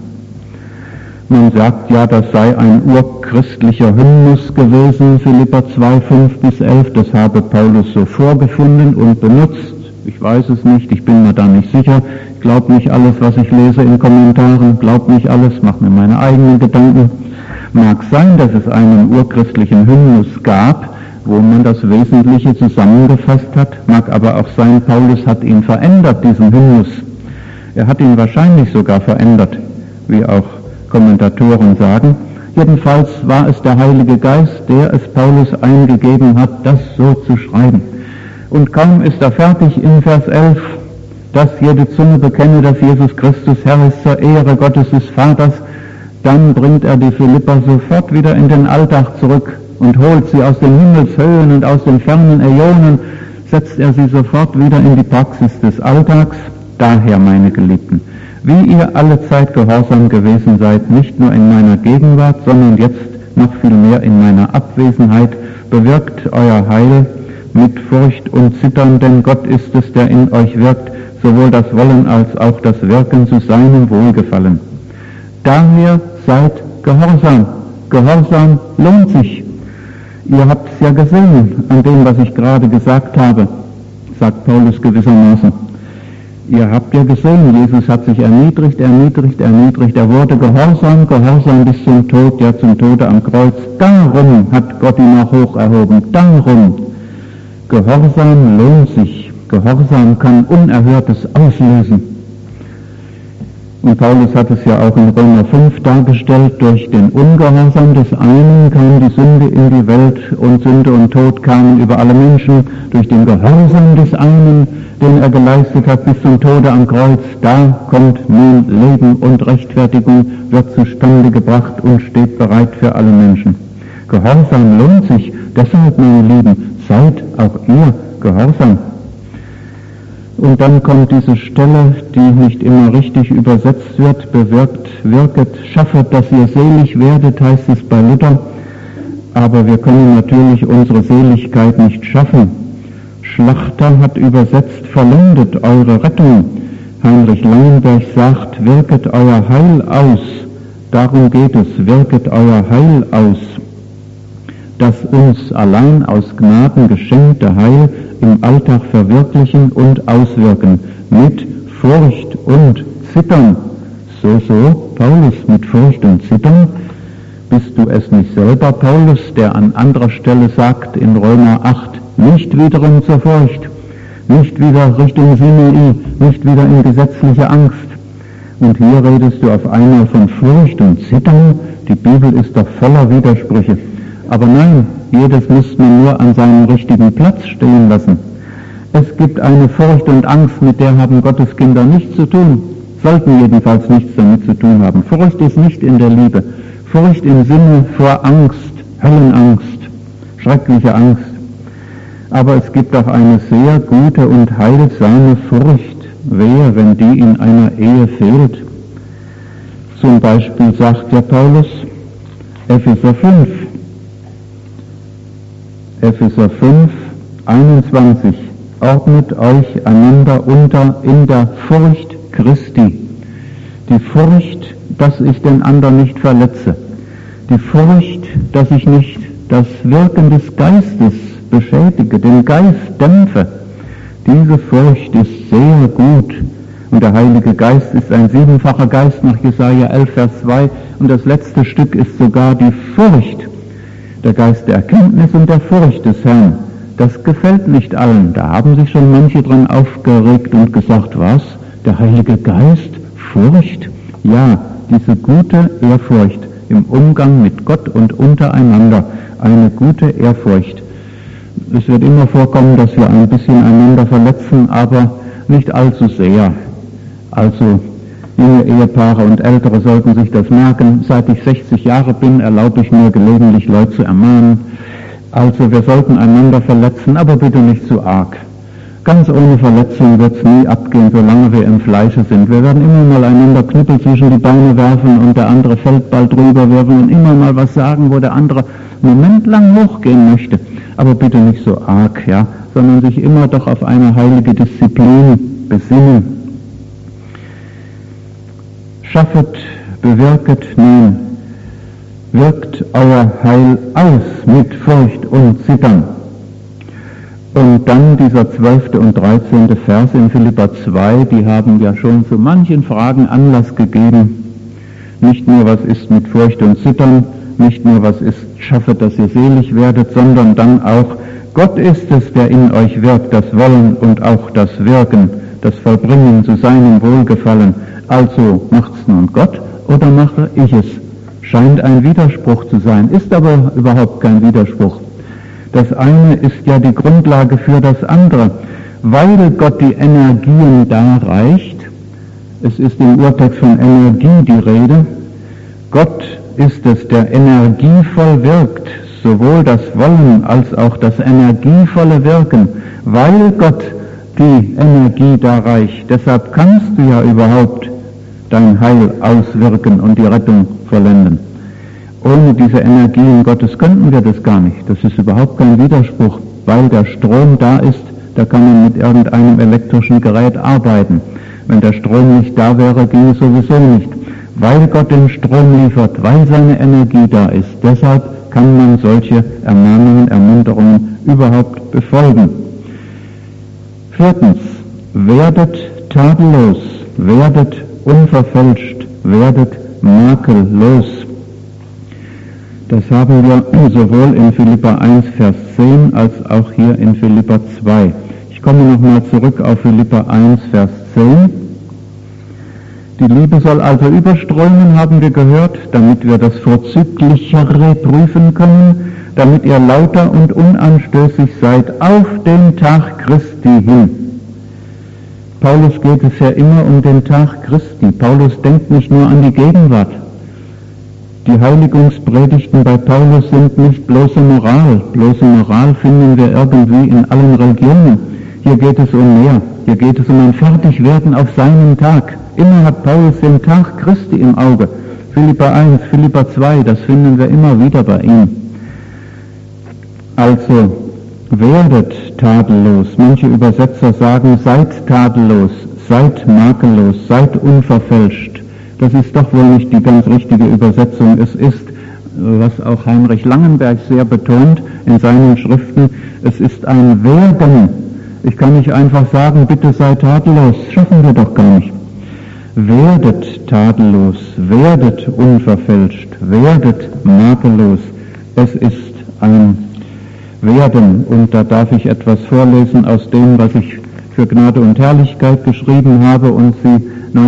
Man sagt ja, das sei ein urchristlicher Hymnus gewesen, Philipper 2, 5 bis 11, das habe Paulus so vorgefunden und benutzt. Ich weiß es nicht, ich bin mir da nicht sicher. Ich glaube nicht alles, was ich lese in Kommentaren, glaube nicht alles, mache mir meine eigenen Gedanken. Mag sein, dass es einen urchristlichen Hymnus gab, wo man das Wesentliche zusammengefasst hat. Mag aber auch sein, Paulus hat ihn verändert, diesen Hymnus. Er hat ihn wahrscheinlich sogar verändert, wie auch Kommentatoren sagen. Jedenfalls war es der Heilige Geist, der es Paulus eingegeben hat, das so zu schreiben. Und kaum ist er fertig in Vers 11, dass jede Zunge bekenne, dass Jesus Christus Herr ist zur Ehre Gottes des Vaters, dann bringt er die Philipper sofort wieder in den Alltag zurück und holt sie aus den Himmelshöhen und aus den fernen Äonen, setzt er sie sofort wieder in die Praxis des Alltags. Daher, meine Geliebten, wie ihr alle Zeit gehorsam gewesen seid, nicht nur in meiner Gegenwart, sondern jetzt noch viel mehr in meiner Abwesenheit, bewirkt euer Heil mit Furcht und Zittern, denn Gott ist es, der in euch wirkt, sowohl das Wollen als auch das Wirken zu seinem Wohlgefallen. Daher seid gehorsam. Gehorsam lohnt sich. Ihr habt es ja gesehen an dem, was ich gerade gesagt habe, sagt Paulus gewissermaßen. Ihr habt ja gesehen, Jesus hat sich erniedrigt. Er wurde gehorsam bis zum Tod, ja zum Tode am Kreuz. Darum hat Gott ihn auch hoch erhoben. Darum. Gehorsam lohnt sich. Gehorsam kann Unerhörtes auslösen. Und Paulus hat es ja auch in Römer 5 dargestellt, durch den Ungehorsam des einen kam die Sünde in die Welt und Sünde und Tod kamen über alle Menschen. Durch den Gehorsam des einen, den er geleistet hat bis zum Tode am Kreuz, da kommt nun Leben und Rechtfertigung, wird zustande gebracht und steht bereit für alle Menschen. Gehorsam lohnt sich, deshalb, meine Lieben, seid auch ihr gehorsam. Und dann kommt diese Stelle, die nicht immer richtig übersetzt wird, bewirkt, wirket, schaffet, dass ihr selig werdet, heißt es bei Luther. Aber wir können natürlich unsere Seligkeit nicht schaffen. Schlachter hat übersetzt, vollendet eure Rettung. Heinrich Langenberg sagt, wirket euer Heil aus. Darum geht es, wirket euer Heil aus. Das uns allein aus Gnaden geschenkte Heil im Alltag verwirklichen und auswirken, mit Furcht und Zittern. So, Paulus, mit Furcht und Zittern. Bist du es nicht selber, Paulus, der an anderer Stelle sagt in Römer 8, nicht wiederum zur Furcht, nicht wieder Richtung Sinai, nicht wieder in gesetzliche Angst. Und hier redest du auf einmal von Furcht und Zittern. Die Bibel ist doch voller Widersprüche. Aber nein, jedes muss man nur an seinem richtigen Platz stehen lassen. Es gibt eine Furcht und Angst, mit der haben Gottes Kinder nichts zu tun, sollten jedenfalls nichts damit zu tun haben. Furcht ist nicht in der Liebe. Furcht im Sinne vor Angst, Höllenangst, schreckliche Angst. Aber es gibt auch eine sehr gute und heilsame Furcht. Wehe, wenn die in einer Ehe fehlt. Zum Beispiel sagt der Paulus, Epheser 5, 21, ordnet euch einander unter in der Furcht Christi. Die Furcht, dass ich den anderen nicht verletze. Die Furcht, dass ich nicht das Wirken des Geistes beschädige, den Geist dämpfe. Diese Furcht ist sehr gut. Und der Heilige Geist ist ein siebenfacher Geist nach Jesaja 11, Vers 2. Und das letzte Stück ist sogar die Furcht. Der Geist der Erkenntnis und der Furcht des Herrn. Das gefällt nicht allen. Da haben sich schon manche dran aufgeregt und gesagt, was? Der Heilige Geist? Furcht? Ja, diese gute Ehrfurcht im Umgang mit Gott und untereinander. Eine gute Ehrfurcht. Es wird immer vorkommen, dass wir ein bisschen einander verletzen, aber nicht allzu sehr. Also junge Ehepaare und Ältere sollten sich das merken. Seit ich 60 Jahre bin, erlaube ich mir gelegentlich Leute zu ermahnen. Also wir sollten einander verletzen, aber bitte nicht zu arg. Ganz ohne Verletzung wird es nie abgehen, solange wir im Fleische sind. Wir werden immer mal einander Knüppel zwischen die Beine werfen und der andere Feldball drüber werfen und immer mal was sagen, wo der andere einen Moment lang hochgehen möchte. Aber bitte nicht so arg, ja, sondern sich immer doch auf eine heilige Disziplin besinnen. Schaffet, bewirket, nein, wirkt euer Heil aus mit Furcht und Zittern. Und dann dieser 12. und 13. Vers in Philipper 2, die haben ja schon zu manchen Fragen Anlass gegeben. Nicht nur, was ist mit Furcht und Zittern, nicht nur, was ist schaffe, dass ihr selig werdet, sondern dann auch, Gott ist es, der in euch wirkt, das Wollen und auch das Wirken, das Vollbringen zu seinem Wohlgefallen. Also macht's nun Gott oder mache ich es? Scheint ein Widerspruch zu sein, ist aber überhaupt kein Widerspruch. Das eine ist ja die Grundlage für das andere. Weil Gott die Energien darreicht, es ist im Urtext von Energie die Rede, Gott ist es, der energievoll wirkt, sowohl das Wollen als auch das energievolle Wirken, weil Gott die Energie darreicht. Deshalb kannst du ja überhaupt dein Heil auswirken und die Rettung vollenden. Ohne diese Energien Gottes könnten wir das gar nicht. Das ist überhaupt kein Widerspruch, weil der Strom da ist, da kann man mit irgendeinem elektrischen Gerät arbeiten. Wenn der Strom nicht da wäre, ging es sowieso nicht. Weil Gott den Strom liefert, weil seine Energie da ist, deshalb kann man solche Ermahnungen, Ermunterungen überhaupt befolgen. Viertens, werdet tadellos, werdet unverfälscht, werdet makellos. Das haben wir sowohl in Philipper 1, Vers 10 als auch hier in Philipper 2. Ich komme nochmal zurück auf Philipper 1, Vers 10. Die Liebe soll also überströmen, haben wir gehört, damit wir das Vorzüglichere prüfen können, damit ihr lauter und unanstößig seid auf den Tag Christi hin. Paulus geht es ja immer um den Tag Christi. Paulus denkt nicht nur an die Gegenwart. Die Heiligungspredigten bei Paulus sind nicht bloße Moral. Bloße Moral finden wir irgendwie in allen Religionen. Hier geht es um mehr. Hier geht es um ein Fertigwerden auf seinen Tag. Immer hat Paulus den Tag Christi im Auge. Philipper 1, Philipper 2, das finden wir immer wieder bei ihm. Also, werdet tadellos. Manche Übersetzer sagen, seid tadellos, seid makellos, seid unverfälscht. Das ist doch wohl nicht die ganz richtige Übersetzung. Es ist, was auch Heinrich Langenberg sehr betont in seinen Schriften, es ist ein Werden. Ich kann nicht einfach sagen, bitte sei tadellos. Schaffen wir doch gar nicht. Werdet tadellos, werdet unverfälscht, werdet makellos. Es ist ein Werden. Und da darf ich etwas vorlesen aus dem, was ich für Gnade und Herrlichkeit geschrieben habe und Sie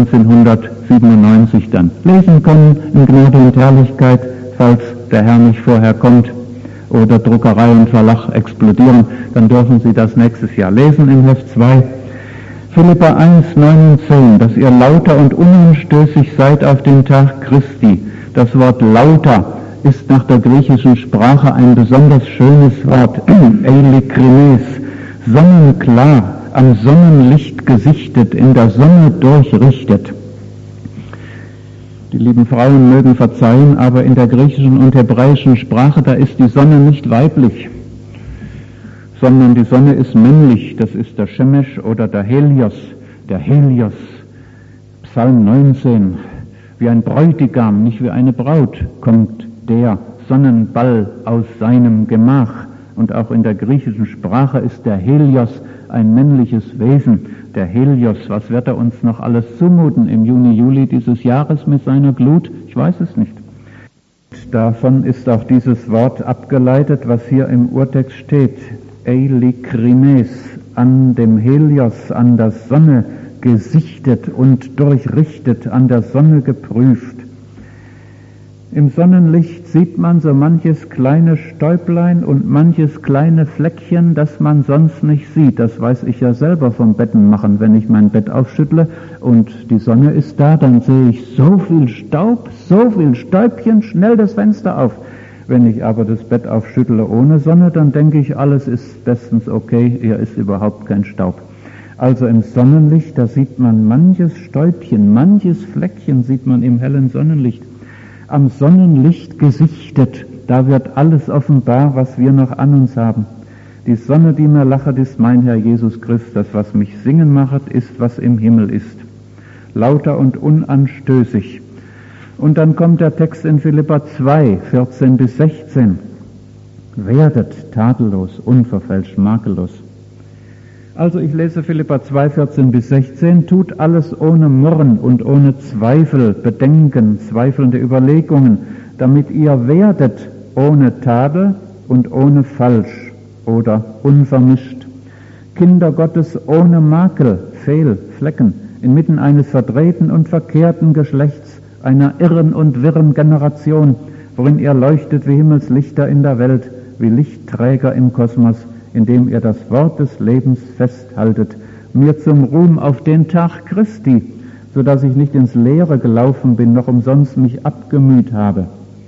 1997 dann lesen können in Gnade und Herrlichkeit, falls der Herr nicht vorher kommt oder Druckerei und Verlag explodieren, dann dürfen Sie das nächstes Jahr lesen im Heft 2. Philipper 1, 9 und 10, dass ihr lauter und unanstößig seid auf den Tag Christi. Das Wort lauter ist nach der griechischen Sprache ein besonders schönes Wort, eilekrimes, sonnenklar, am Sonnenlicht gesichtet, in der Sonne durchrichtet. Die lieben Frauen mögen verzeihen, aber in der griechischen und hebräischen Sprache, da ist die Sonne nicht weiblich, sondern die Sonne ist männlich. Das ist der Shemesh oder der Helios. Der Helios, Psalm 19, wie ein Bräutigam, nicht wie eine Braut, kommt der Sonnenball aus seinem Gemach. Und auch in der griechischen Sprache ist der Helios ein männliches Wesen. Der Helios, was wird er uns noch alles zumuten im Juni, Juli dieses Jahres mit seiner Glut? Ich weiß es nicht. Davon ist auch dieses Wort abgeleitet, was hier im Urtext steht. Eilekrimes, an dem Helios, an der Sonne gesichtet und durchrichtet, an der Sonne geprüft. Im Sonnenlicht sieht man so manches kleine Stäublein und manches kleine Fleckchen, das man sonst nicht sieht. Das weiß ich ja selber vom Bettenmachen. Wenn ich mein Bett aufschüttle und die Sonne ist da, dann sehe ich so viel Staub, so viel Stäubchen, schnell das Fenster auf. Wenn ich aber das Bett aufschüttle ohne Sonne, dann denke ich, alles ist bestens okay, hier ist überhaupt kein Staub. Also im Sonnenlicht, da sieht man manches Stäubchen, manches Fleckchen sieht man im hellen Sonnenlicht. Am Sonnenlicht gesichtet, da wird alles offenbar, was wir noch an uns haben. Die Sonne, die mir lachet, ist mein Herr Jesus Christus. Das, was mich singen machet, ist, was im Himmel ist. Lauter und unanstößig. Und dann kommt der Text in Philipper 2, 14 bis 16. Werdet tadellos, unverfälscht, makellos. Also ich lese Philipper 2, 14 bis 16. Tut alles ohne Murren und ohne Zweifel, Bedenken, zweifelnde Überlegungen, damit ihr werdet ohne Tadel und ohne Falsch oder unvermischt. Kinder Gottes ohne Makel, Fehl, Flecken, inmitten eines verdrehten und verkehrten Geschlechts, einer irren und wirren Generation, worin ihr leuchtet wie Himmelslichter in der Welt, wie Lichtträger im Kosmos, indem ihr das Wort des Lebens festhaltet, mir zum Ruhm auf den Tag Christi, so dass ich nicht ins Leere gelaufen bin, noch umsonst mich abgemüht habe.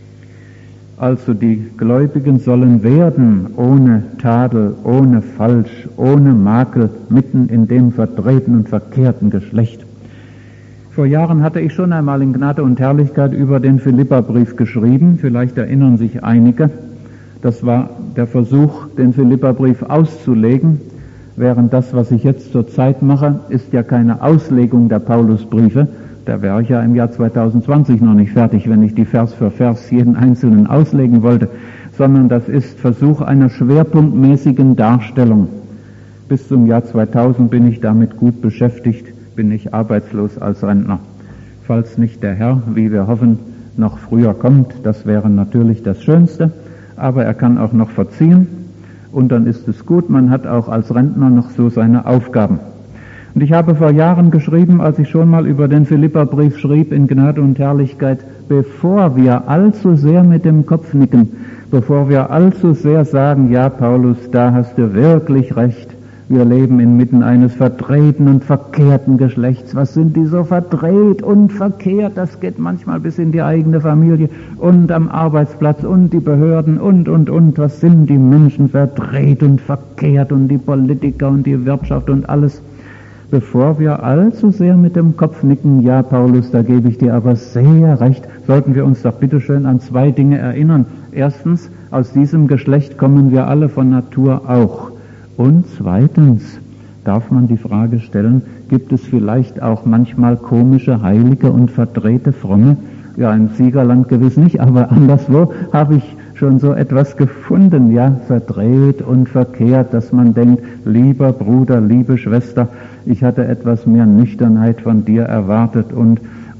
Also die Gläubigen sollen werden ohne Tadel, ohne Falsch, ohne Makel, mitten in dem verdrehten und verkehrten Geschlecht. Vor Jahren hatte ich schon einmal in Gnade und Herrlichkeit über den Philipperbrief geschrieben, vielleicht erinnern sich einige. Das war der Versuch, den Philipperbrief auszulegen, während das, was ich jetzt zur Zeit mache, ist ja keine Auslegung der Paulusbriefe. Da wäre ich ja im Jahr 2020 noch nicht fertig, wenn ich die Vers für Vers jeden einzelnen auslegen wollte, sondern das ist Versuch einer schwerpunktmäßigen Darstellung. Bis zum Jahr 2000 bin ich damit gut beschäftigt, bin ich arbeitslos als Rentner. Falls nicht der Herr, wie wir hoffen, noch früher kommt, das wäre natürlich das Schönste, aber er kann auch noch verziehen und dann ist es gut, man hat auch als Rentner noch so seine Aufgaben. Und ich habe vor Jahren geschrieben, als ich schon mal über den Philipperbrief schrieb, in Gnade und Herrlichkeit, bevor wir allzu sehr mit dem Kopf nicken, bevor wir allzu sehr sagen, ja Paulus, da hast du wirklich recht, wir leben inmitten eines verdrehten und verkehrten Geschlechts. Was sind die so verdreht und verkehrt? Das geht manchmal bis in die eigene Familie und am Arbeitsplatz und die Behörden und. Was sind die Menschen verdreht und verkehrt und die Politiker und die Wirtschaft und alles? Bevor wir allzu sehr mit dem Kopf nicken, ja Paulus, da gebe ich dir aber sehr recht, sollten wir uns doch bitteschön an zwei Dinge erinnern. Erstens, aus diesem Geschlecht kommen wir alle von Natur auch. Und zweitens darf man die Frage stellen, gibt es vielleicht auch manchmal komische Heilige und verdrehte Fromme? Ja, im Siegerland gewiss nicht, aber anderswo habe ich schon so etwas gefunden, ja, verdreht und verkehrt, dass man denkt, lieber Bruder, liebe Schwester, ich hatte etwas mehr Nüchternheit von dir erwartet und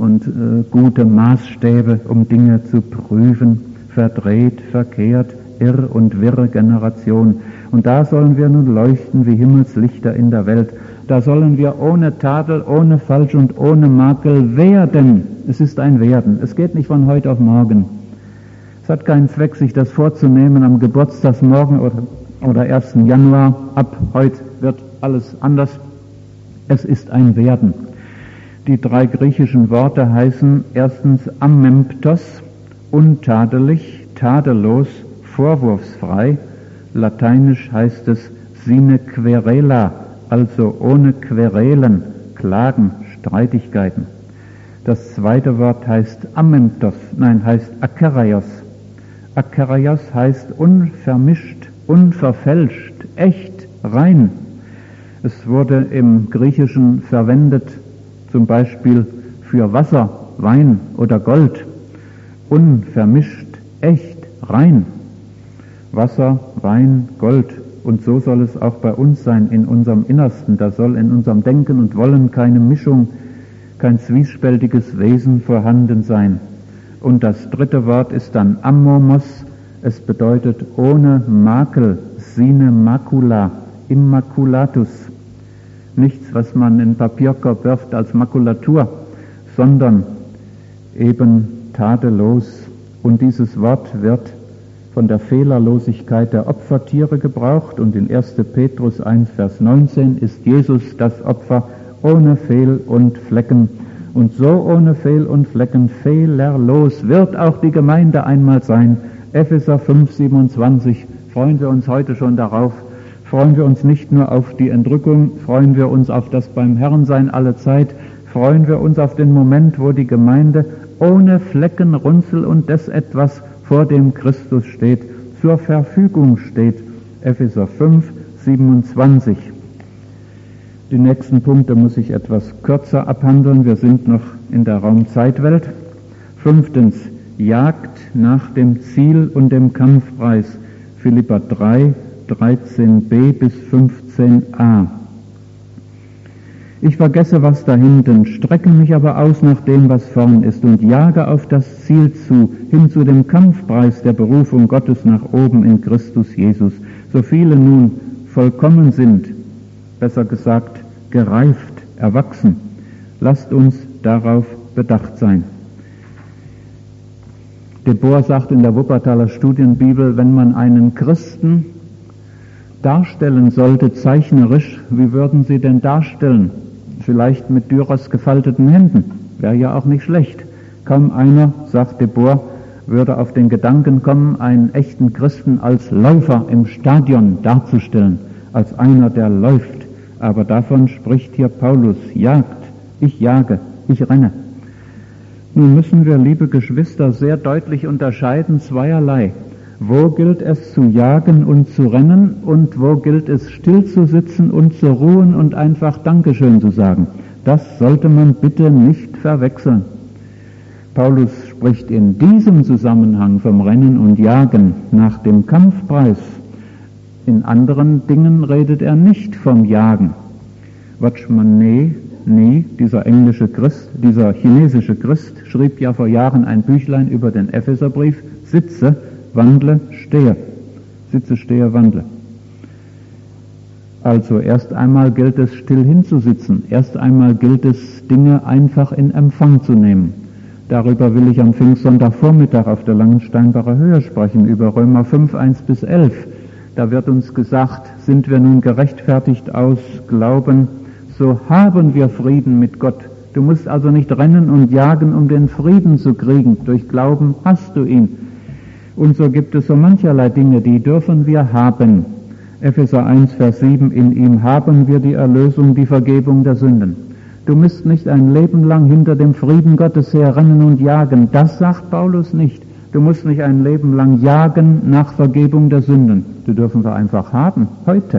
gute Maßstäbe, um Dinge zu prüfen, verdreht, verkehrt, irr und wirre Generation. Und da sollen wir nun leuchten wie Himmelslichter in der Welt. Da sollen wir ohne Tadel, ohne Falsch und ohne Makel werden. Es ist ein Werden. Es geht nicht von heute auf morgen. Es hat keinen Zweck, sich das vorzunehmen am Geburtstagsmorgen oder 1. Januar. Ab heute wird alles anders. Es ist ein Werden. Die drei griechischen Worte heißen erstens amemptos, untadelig, tadellos, vorwurfsfrei. Lateinisch heißt es sine querela, also ohne Querelen, Klagen, Streitigkeiten. Das zweite Wort heißt heißt akeraios. Akeraios heißt unvermischt, unverfälscht, echt, rein. Es wurde im Griechischen verwendet, zum Beispiel für Wasser, Wein oder Gold. Unvermischt, echt, rein. Wasser, Wein, Gold. Und so soll es auch bei uns sein, in unserem Innersten. Da soll in unserem Denken und Wollen keine Mischung, kein zwiespältiges Wesen vorhanden sein. Und das dritte Wort ist dann ammomos. Es bedeutet ohne Makel, sine macula, immaculatus. Nichts, was man in den Papierkorb wirft als Makulatur, sondern eben tadellos. Und dieses Wort wird von der Fehlerlosigkeit der Opfertiere gebraucht und in 1. Petrus 1, Vers 19 ist Jesus das Opfer ohne Fehl und Flecken. Und so ohne Fehl und Flecken, fehlerlos wird auch die Gemeinde einmal sein. Epheser 5, 27, freuen wir uns heute schon darauf. Freuen wir uns nicht nur auf die Entrückung, freuen wir uns auf das beim Herrn sein alle Zeit, freuen wir uns auf den Moment, wo die Gemeinde ohne Flecken, Runzel und des etwas vor dem Christus steht, zur Verfügung steht. Epheser 5, 27. Die nächsten Punkte muss ich etwas kürzer abhandeln. Wir sind noch in der Raumzeitwelt. 5. Jagd nach dem Ziel und dem Kampfpreis. Philipper 3, 13b bis 15a. Ich vergesse, was da hinten, strecke mich aber aus nach dem, was vorn ist und jage auf das Ziel zu, hin zu dem Kampfpreis der Berufung Gottes nach oben in Christus Jesus. So viele nun vollkommen sind, besser gesagt, gereift, erwachsen. Lasst uns darauf bedacht sein. De Boer sagt in der Wuppertaler Studienbibel, wenn man einen Christen darstellen sollte, zeichnerisch, wie würden Sie denn darstellen? Vielleicht mit Dürers gefalteten Händen. Wäre ja auch nicht schlecht. Kaum einer, sagt de Boer, würde auf den Gedanken kommen, einen echten Christen als Läufer im Stadion darzustellen, als einer, der läuft. Aber davon spricht hier Paulus, jagt, ich jage, ich renne. Nun müssen wir, liebe Geschwister, sehr deutlich unterscheiden zweierlei. Wo gilt es zu jagen und zu rennen und wo gilt es still zu sitzen und zu ruhen und einfach Dankeschön zu sagen? Das sollte man bitte nicht verwechseln. Paulus spricht in diesem Zusammenhang vom Rennen und Jagen nach dem Kampfpreis. In anderen Dingen redet er nicht vom Jagen. Watchman Nee, dieser englische Christ, dieser chinesische Christ, schrieb ja vor Jahren ein Büchlein über den Epheserbrief, sitze, wandle, stehe. Sitze, stehe, wandle. Also erst einmal gilt es, still hinzusitzen. Erst einmal gilt es, Dinge einfach in Empfang zu nehmen. Darüber will ich am Pfingstsonntagvormittag auf der Langensteinbacher Höhe sprechen, über Römer 5, 1-11. Da wird uns gesagt, sind wir nun gerechtfertigt aus Glauben, so haben wir Frieden mit Gott. Du musst also nicht rennen und jagen, um den Frieden zu kriegen. Durch Glauben hast du ihn. Und so gibt es so mancherlei Dinge, die dürfen wir haben. Epheser 1, Vers 7, in ihm haben wir die Erlösung, die Vergebung der Sünden. Du musst nicht ein Leben lang hinter dem Frieden Gottes her rennen und jagen. Das sagt Paulus nicht. Du musst nicht ein Leben lang jagen nach Vergebung der Sünden. Die dürfen wir einfach haben. Heute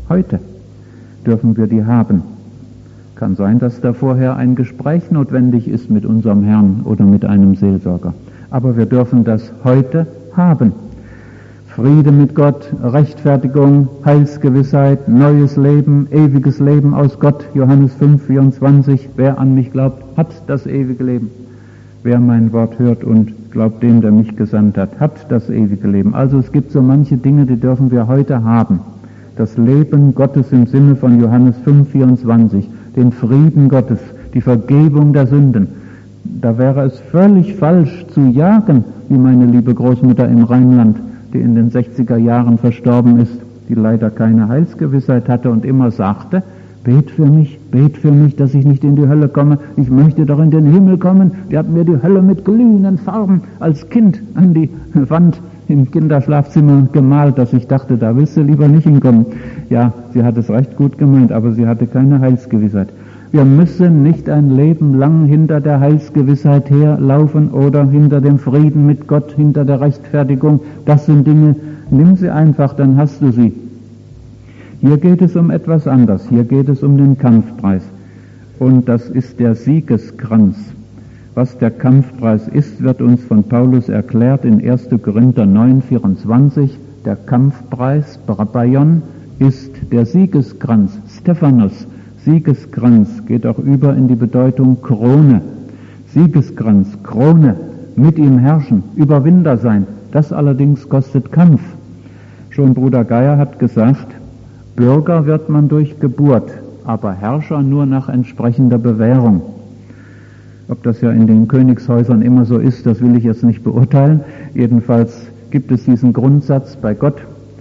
dürfen wir die haben. Kann sein, dass da vorher ein Gespräch notwendig ist mit unserem Herrn oder mit einem Seelsorger. Aber wir dürfen das heute haben. Friede mit Gott, Rechtfertigung, Heilsgewissheit, neues Leben, ewiges Leben aus Gott. Johannes 5, 24. Wer an mich glaubt, hat das ewige Leben. Wer mein Wort hört und glaubt dem, der mich gesandt hat das ewige Leben. Also es gibt so manche Dinge, die dürfen wir heute haben. Das Leben Gottes im Sinne von Johannes 5, 24. Den Frieden Gottes, die Vergebung der Sünden. Da wäre es völlig falsch zu jagen, wie meine liebe Großmutter im Rheinland, die in den 60er Jahren verstorben ist, die leider keine Heilsgewissheit hatte und immer sagte, bet für mich, dass ich nicht in die Hölle komme, ich möchte doch in den Himmel kommen. Die hat mir die Hölle mit glühenden Farben als Kind an die Wand im Kinderschlafzimmer gemalt, dass ich dachte, da willst du lieber nicht hinkommen. Ja, sie hat es recht gut gemeint, aber sie hatte keine Heilsgewissheit. Wir müssen nicht ein Leben lang hinter der Heilsgewissheit herlaufen oder hinter dem Frieden mit Gott, hinter der Rechtfertigung. Das sind Dinge, nimm sie einfach, dann hast du sie. Hier geht es um etwas anderes. Hier geht es um den Kampfpreis. Und das ist der Siegeskranz. Was der Kampfpreis ist, wird uns von Paulus erklärt in 1. Korinther 9, 24. Der Kampfpreis, Brabaion, ist der Siegeskranz, Stephanos. Siegeskranz geht auch über in die Bedeutung Krone. Siegeskranz, Krone, mit ihm herrschen, Überwinder sein. Das allerdings kostet Kampf. Schon Bruder Geier hat gesagt, Bürger wird man durch Geburt, aber Herrscher nur nach entsprechender Bewährung. Ob das ja in den Königshäusern immer so ist, das will ich jetzt nicht beurteilen. Jedenfalls gibt es diesen Grundsatz bei Gott.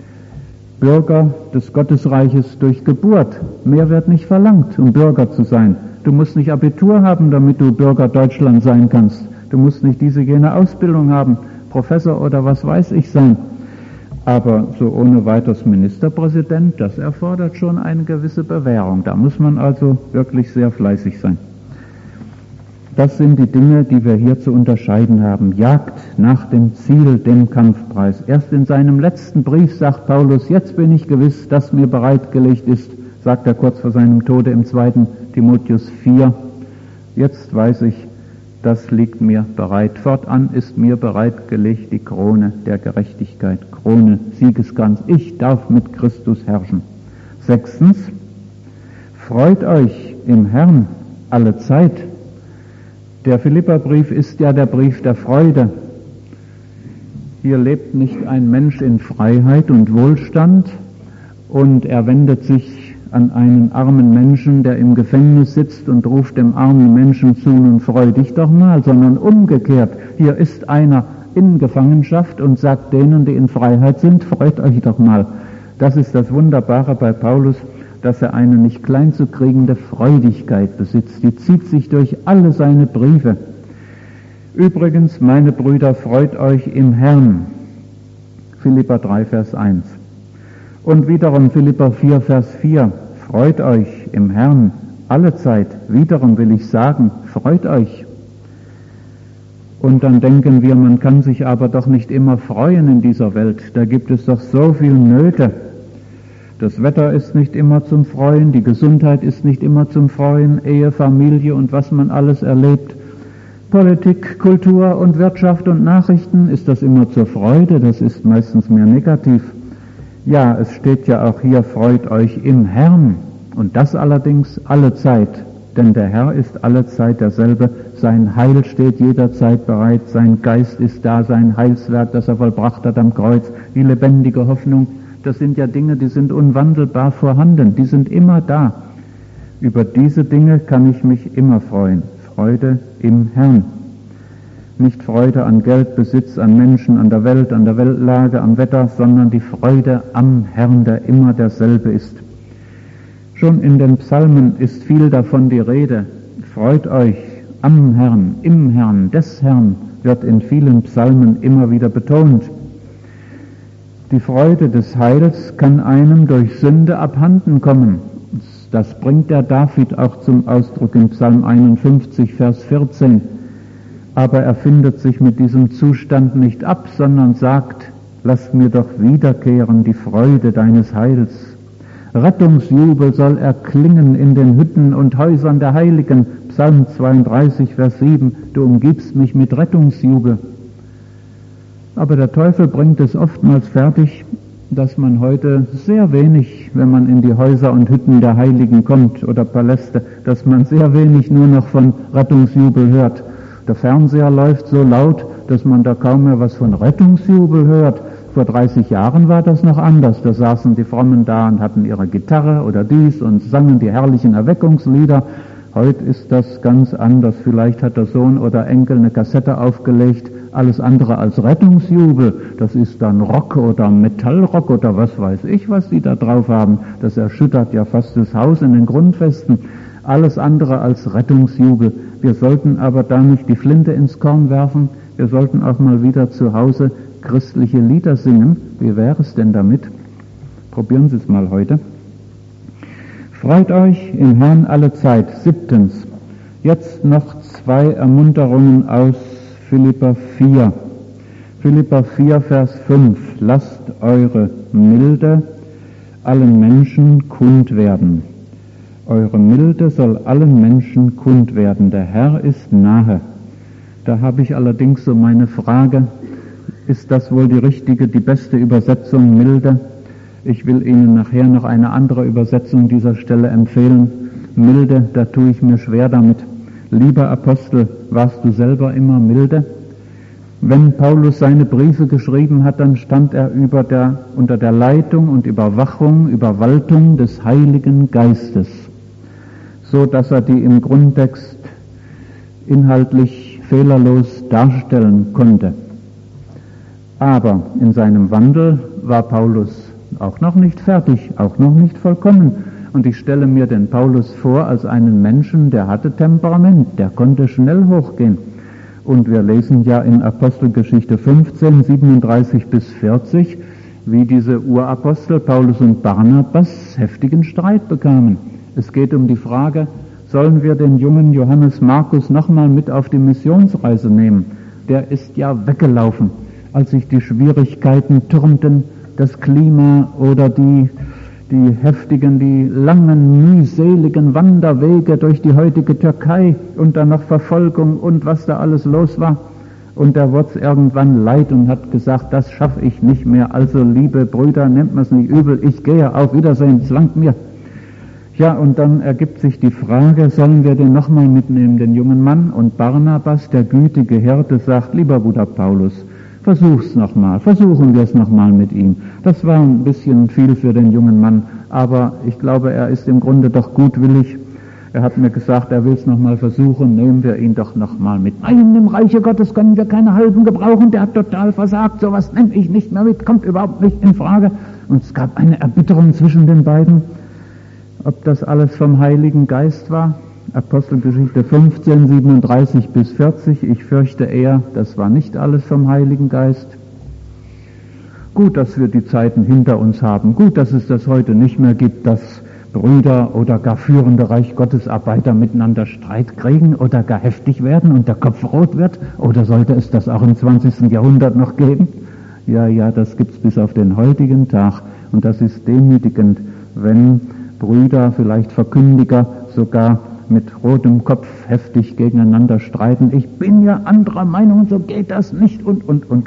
Bürger des Gottesreiches durch Geburt. Mehr wird nicht verlangt, um Bürger zu sein. Du musst nicht Abitur haben, damit du Bürger Deutschland sein kannst. Du musst nicht diese jene Ausbildung haben, Professor oder was weiß ich sein. Aber so ohne weiteres Ministerpräsident, das erfordert schon eine gewisse Bewährung. Da muss man also wirklich sehr fleißig sein. Das sind die Dinge, die wir hier zu unterscheiden haben. Jagd nach dem Ziel, dem Kampfpreis. Erst in seinem letzten Brief sagt Paulus, jetzt bin ich gewiss, dass mir bereitgelegt ist, sagt er kurz vor seinem Tode im 2. Timotheus 4. Jetzt weiß ich, das liegt mir bereit. Fortan ist mir bereitgelegt die Krone der Gerechtigkeit, Krone, Siegeskranz. Ich darf mit Christus herrschen. 6. Freut euch im Herrn alle Zeit. Der Philipperbrief ist ja der Brief der Freude. Hier lebt nicht ein Mensch in Freiheit und Wohlstand und er wendet sich an einen armen Menschen, der im Gefängnis sitzt und ruft dem armen Menschen zu, nun freu dich doch mal, sondern umgekehrt. Hier ist einer in Gefangenschaft und sagt denen, die in Freiheit sind, freut euch doch mal. Das ist das Wunderbare bei Paulus, dass er eine nicht klein zu kriegende Freudigkeit besitzt. Die zieht sich durch alle seine Briefe. Übrigens, meine Brüder, freut euch im Herrn. Philipper 3, Vers 1. Und wiederum Philipper 4, Vers 4. Freut euch im Herrn alle Zeit. Wiederum will ich sagen, freut euch. Und dann denken wir, man kann sich aber doch nicht immer freuen in dieser Welt. Da gibt es doch so viel Nöte. Das Wetter ist nicht immer zum Freuen, die Gesundheit ist nicht immer zum Freuen, Ehe, Familie und was man alles erlebt. Politik, Kultur und Wirtschaft und Nachrichten, ist das immer zur Freude? Das ist meistens mehr negativ. Ja, es steht ja auch hier, freut euch im Herrn. Und das allerdings alle Zeit. Denn der Herr ist alle Zeit derselbe. Sein Heil steht jederzeit bereit. Sein Geist ist da, sein Heilswerk, das er vollbracht hat am Kreuz. Die lebendige Hoffnung. Das sind ja Dinge, die sind unwandelbar vorhanden. Die sind immer da. Über diese Dinge kann ich mich immer freuen. Freude im Herrn. Nicht Freude an Geld, Besitz, an Menschen, an der Welt, an der Weltlage, am Wetter, sondern die Freude am Herrn, der immer derselbe ist. Schon in den Psalmen ist viel davon die Rede. Freut euch am Herrn, im Herrn, des Herrn, wird in vielen Psalmen immer wieder betont. Die Freude des Heils kann einem durch Sünde abhanden kommen. Das bringt der David auch zum Ausdruck in Psalm 51, Vers 14. Aber er findet sich mit diesem Zustand nicht ab, sondern sagt, lass mir doch wiederkehren die Freude deines Heils. Rettungsjubel soll erklingen in den Hütten und Häusern der Heiligen. Psalm 32, Vers 7, du umgibst mich mit Rettungsjubel. Aber der Teufel bringt es oftmals fertig, dass man heute sehr wenig, wenn man in die Häuser und Hütten der Heiligen kommt oder Paläste, dass man sehr wenig nur noch von Rettungsjubel hört. Der Fernseher läuft so laut, dass man da kaum mehr was von Rettungsjubel hört. Vor 30 Jahren war das noch anders. Da saßen die Frommen da und hatten ihre Gitarre oder dies und sangen die herrlichen Erweckungslieder. Heute ist das ganz anders. Vielleicht hat der Sohn oder Enkel eine Kassette aufgelegt. Alles andere als Rettungsjubel. Das ist dann Rock oder Metallrock oder was weiß ich, was die da drauf haben. Das erschüttert ja fast das Haus in den Grundfesten. Alles andere als Rettungsjubel. Wir sollten aber da nicht die Flinte ins Korn werfen. Wir sollten auch mal wieder zu Hause christliche Lieder singen. Wie wäre es denn damit? Probieren Sie es mal heute. Freut euch im Herrn alle Zeit. 7. Jetzt noch 2 Ermunterungen aus Philipper 4. Philipper 4, Vers 5. Lasst eure Milde allen Menschen kund werden. Eure Milde soll allen Menschen kund werden. Der Herr ist nahe. Da habe ich allerdings so meine Frage, ist das wohl die richtige, die beste Übersetzung, milde? Ich will Ihnen nachher noch eine andere Übersetzung dieser Stelle empfehlen. Milde, da tue ich mir schwer damit. Lieber Apostel, warst du selber immer milde? Wenn Paulus seine Briefe geschrieben hat, dann stand er unter der Leitung und Überwaltung des Heiligen Geistes, so dass er die im Grundtext inhaltlich fehlerlos darstellen konnte. Aber in seinem Wandel war Paulus auch noch nicht fertig, auch noch nicht vollkommen. Und ich stelle mir den Paulus vor als einen Menschen, der hatte Temperament, der konnte schnell hochgehen. Und wir lesen ja in Apostelgeschichte 15, 37 bis 40, wie diese Urapostel Paulus und Barnabas heftigen Streit bekamen. Es geht um die Frage, sollen wir den jungen Johannes Markus nochmal mit auf die Missionsreise nehmen? Der ist ja weggelaufen, als sich die Schwierigkeiten türmten, das Klima oder die langen, mühseligen Wanderwege durch die heutige Türkei und dann noch Verfolgung und was da alles los war. Und da wurde es irgendwann leid und hat gesagt, das schaffe ich nicht mehr. Also, liebe Brüder, nehmt mir's nicht übel, ich gehe, auf Wiedersehen, es langt mir. Ja, und dann ergibt sich die Frage, sollen wir den nochmal mitnehmen, den jungen Mann? Und Barnabas, der gütige Hirte, sagt, lieber Bruder Paulus, versuch's nochmal, versuchen wir es nochmal mit ihm. Das war ein bisschen viel für den jungen Mann, aber ich glaube, er ist im Grunde doch gutwillig. Er hat mir gesagt, er will es nochmal versuchen, nehmen wir ihn doch nochmal mit. Nein, im Reiche Gottes können wir keine Halben gebrauchen, der hat total versagt, sowas nehme ich nicht mehr mit, kommt überhaupt nicht in Frage. Und es gab eine Erbitterung zwischen den beiden. Ob das alles vom Heiligen Geist war? Apostelgeschichte 15, 37 bis 40. Ich fürchte eher, das war nicht alles vom Heiligen Geist. Gut, dass wir die Zeiten hinter uns haben. Gut, dass es das heute nicht mehr gibt, dass Brüder oder gar führende Reich Gottes Arbeiter miteinander Streit kriegen oder gar heftig werden und der Kopf rot wird. Oder sollte es das auch im 20. Jahrhundert noch geben? Ja, das gibt's bis auf den heutigen Tag. Und das ist demütigend, wenn Brüder, vielleicht Verkündiger, sogar mit rotem Kopf heftig gegeneinander streiten. Ich bin ja anderer Meinung, so geht das nicht und.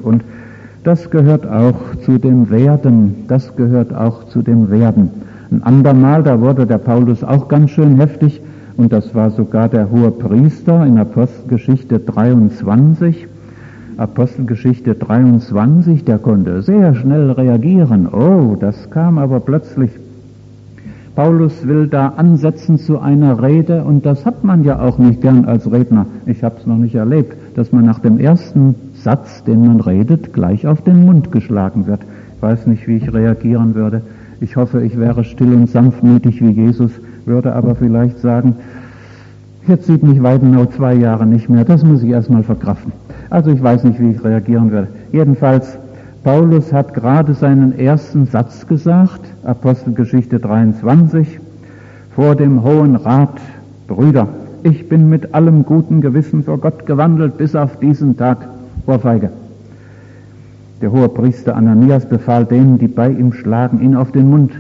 Das gehört auch zu dem Werden, das gehört auch zu dem Werden. Ein andermal, da wurde der Paulus auch ganz schön heftig und das war sogar der hohe Priester in Apostelgeschichte 23. Apostelgeschichte 23, der konnte sehr schnell reagieren. Oh, das kam aber plötzlich. Paulus will da ansetzen zu einer Rede und das hat man ja auch nicht gern als Redner. Ich habe es noch nicht erlebt, dass man nach dem ersten Satz, den man redet, gleich auf den Mund geschlagen wird. Ich weiß nicht, wie ich reagieren würde. Ich hoffe, ich wäre still und sanftmütig wie Jesus, würde aber vielleicht sagen, jetzt sieht mich Weidenau 2 Jahre nicht mehr, das muss ich erstmal verkraften. Also ich weiß nicht, wie ich reagieren würde. Jedenfalls, Paulus hat gerade seinen ersten Satz gesagt, Apostelgeschichte 23, vor dem Hohen Rat, Brüder, ich bin mit allem guten Gewissen vor Gott gewandelt, bis auf diesen Tag, Ohrfeige. Der hohe Priester Ananias befahl denen, die bei ihm schlagen, ihm auf den Mund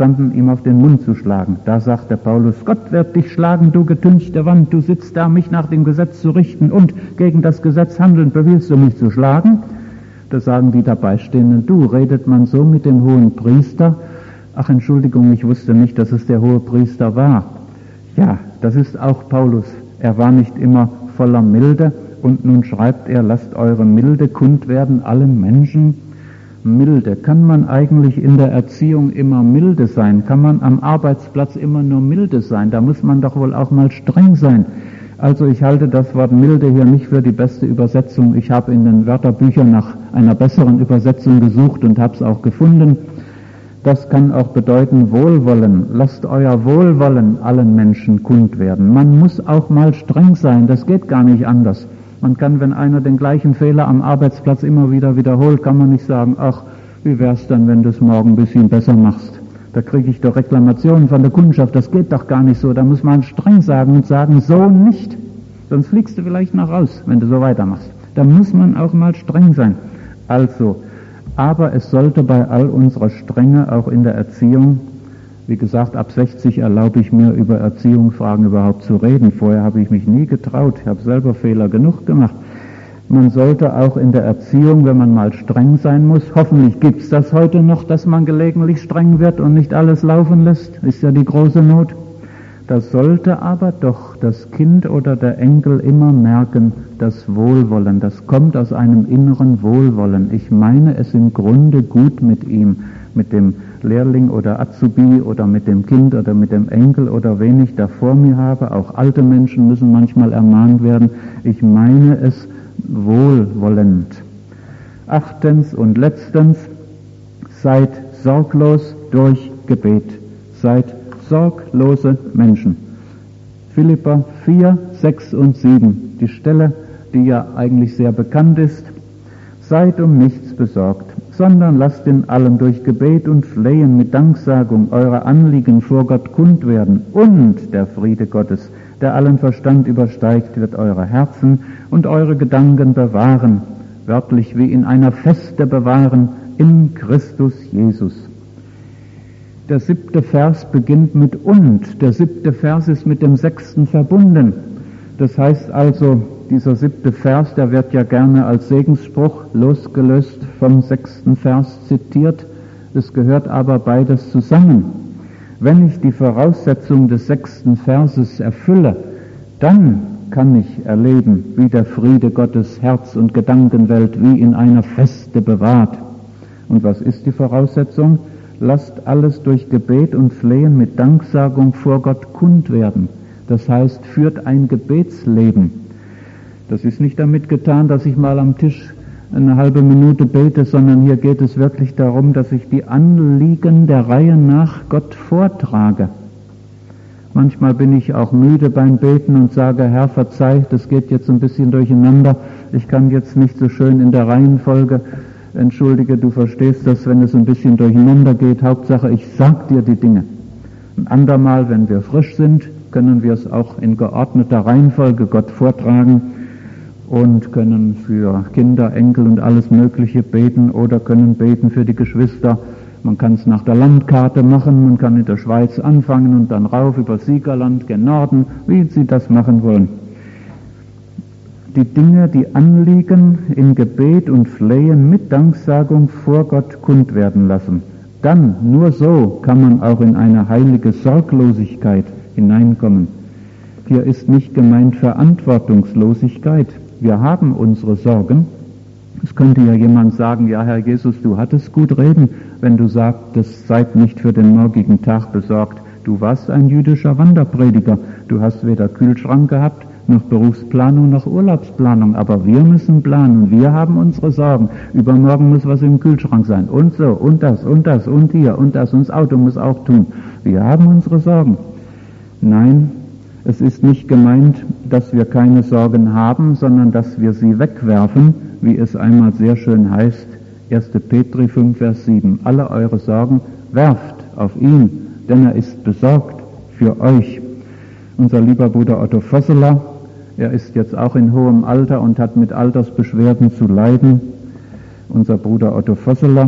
zu schlagen. Da sagt der Paulus, Gott wird dich schlagen, du getünchte Wand, du sitzt da, mich nach dem Gesetz zu richten und gegen das Gesetz handeln, befiehlst du mich zu schlagen? Da sagen die Dabeistehenden, du, redet man so mit dem hohen Priester? Ach, Entschuldigung, ich wusste nicht, dass es der hohe Priester war. Ja, das ist auch Paulus. Er war nicht immer voller Milde und nun schreibt er, lasst eure Milde kund werden allen Menschen. Milde, kann man eigentlich in der Erziehung immer milde sein? Kann man am Arbeitsplatz immer nur milde sein? Da muss man doch wohl auch mal streng sein. Also ich halte das Wort milde hier nicht für die beste Übersetzung. Ich habe in den Wörterbüchern nach einer besseren Übersetzung gesucht und habe es auch gefunden. Das kann auch bedeuten Wohlwollen. Lasst euer Wohlwollen allen Menschen kund werden. Man muss auch mal streng sein, das geht gar nicht anders. Man kann, wenn einer den gleichen Fehler am Arbeitsplatz immer wieder wiederholt, kann man nicht sagen, ach, wie wär's dann, wenn du es morgen ein bisschen besser machst? Da kriege ich doch Reklamationen von der Kundschaft, das geht doch gar nicht so. Da muss man streng sagen und sagen, so nicht. Sonst fliegst du vielleicht noch raus, wenn du so weitermachst. Da muss man auch mal streng sein. Also, aber es sollte bei all unserer Strenge auch in der Erziehung, wie gesagt, ab 60 erlaube ich mir über Erziehungsfragen überhaupt zu reden. Vorher habe ich mich nie getraut. Ich habe selber Fehler genug gemacht. Man sollte auch in der Erziehung, wenn man mal streng sein muss, hoffentlich gibt's das heute noch, dass man gelegentlich streng wird und nicht alles laufen lässt, ist ja die große Not. Das sollte aber doch das Kind oder der Enkel immer merken, das Wohlwollen, das kommt aus einem inneren Wohlwollen. Ich meine es im Grunde gut mit ihm, mit dem Lehrling oder Azubi oder mit dem Kind oder mit dem Enkel oder wen ich da vor mir habe. Auch alte Menschen müssen manchmal ermahnt werden. Ich meine es wohlwollend. 8. und letztens, seid sorglos durch Gebet. Seid sorglose Menschen. Philipper 4, 6 und 7, die Stelle, die ja eigentlich sehr bekannt ist. Seid um nichts besorgt, sondern lasst in allem durch Gebet und Flehen mit Danksagung eure Anliegen vor Gott kund werden. Und der Friede Gottes, der allen Verstand übersteigt, wird eure Herzen und eure Gedanken bewahren, wörtlich wie in einer Feste bewahren, in Christus Jesus. Der 7. Vers beginnt mit und. Der 7. Vers ist mit dem 6. verbunden. Das heißt also, dieser 7. Vers, der wird ja gerne als Segensspruch losgelöst vom 6. Vers zitiert. Es gehört aber beides zusammen. Wenn ich die Voraussetzung des 6. Verses erfülle, dann kann ich erleben, wie der Friede Gottes Herz- und Gedankenwelt wie in einer Feste bewahrt. Und was ist die Voraussetzung? Lasst alles durch Gebet und Flehen mit Danksagung vor Gott kund werden. Das heißt, führt ein Gebetsleben. Das ist nicht damit getan, dass ich mal am Tisch eine halbe Minute bete, sondern hier geht es wirklich darum, dass ich die Anliegen der Reihe nach Gott vortrage. Manchmal bin ich auch müde beim Beten und sage, Herr, verzeih, das geht jetzt ein bisschen durcheinander. Ich kann jetzt nicht so schön in der Reihenfolge. Entschuldige, du verstehst das, wenn es ein bisschen durcheinander geht. Hauptsache, ich sag dir die Dinge. Ein andermal, wenn wir frisch sind, können wir es auch in geordneter Reihenfolge Gott vortragen und können für Kinder, Enkel und alles Mögliche beten oder können beten für die Geschwister. Man kann es nach der Landkarte machen, man kann in der Schweiz anfangen und dann rauf über Siegerland, gen Norden, wie Sie das machen wollen. Die Dinge, die Anliegen in Gebet und Flehen mit Danksagung vor Gott kund werden lassen. Dann, nur so, kann man auch in eine heilige Sorglosigkeit hineinkommen. Hier ist nicht gemeint Verantwortungslosigkeit. Wir haben unsere Sorgen. Es könnte ja jemand sagen, ja Herr Jesus, du hattest gut reden, wenn du sagtest, seid nicht für den morgigen Tag besorgt. Du warst ein jüdischer Wanderprediger. Du hast weder Kühlschrank gehabt, noch Berufsplanung, noch Urlaubsplanung. Aber wir müssen planen. Wir haben unsere Sorgen. Übermorgen muss was im Kühlschrank sein. Und so, und das, und das, und hier, und das. Und das Auto muss auch tun. Wir haben unsere Sorgen. Nein, es ist nicht gemeint, dass wir keine Sorgen haben, sondern dass wir sie wegwerfen, wie es einmal sehr schön heißt, 1. Petri 5, Vers 7. Alle eure Sorgen werft auf ihn, denn er ist besorgt für euch. Unser lieber Bruder Otto Vosseler, er ist jetzt auch in hohem Alter und hat mit Altersbeschwerden zu leiden. Unser Bruder Otto Vosseler,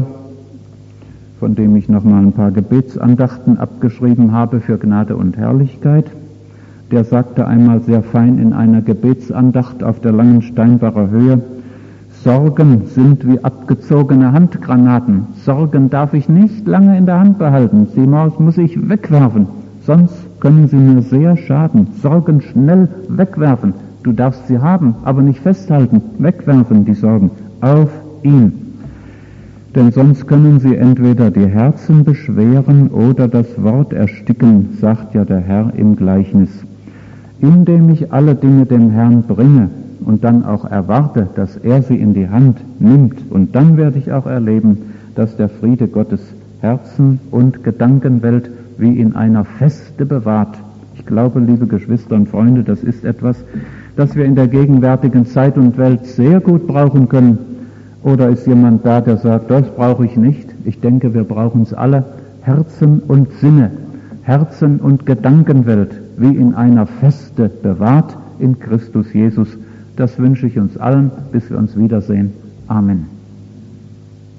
von dem ich nochmal ein paar Gebetsandachten abgeschrieben habe für Gnade und Herrlichkeit, der sagte einmal sehr fein in einer Gebetsandacht auf der Langensteinbacher Höhe, Sorgen sind wie abgezogene Handgranaten. Sorgen darf ich nicht lange in der Hand behalten. Sie muss ich wegwerfen, sonst können sie mir sehr schaden. Sorgen schnell wegwerfen. Du darfst sie haben, aber nicht festhalten. Wegwerfen die Sorgen auf ihn. Denn sonst können sie entweder die Herzen beschweren oder das Wort ersticken, sagt ja der Herr im Gleichnis. Indem ich alle Dinge dem Herrn bringe und dann auch erwarte, dass er sie in die Hand nimmt, und dann werde ich auch erleben, dass der Friede Gottes Herzen und Gedankenwelt wie in einer Feste bewahrt. Ich glaube, liebe Geschwister und Freunde, das ist etwas, das wir in der gegenwärtigen Zeit und Welt sehr gut brauchen können. Oder ist jemand da, der sagt, das brauche ich nicht? Ich denke, wir brauchen es alle. Herzen und Sinne, Herzen und Gedankenwelt wie in einer Feste bewahrt in Christus Jesus. Das wünsche ich uns allen, bis wir uns wiedersehen. Amen.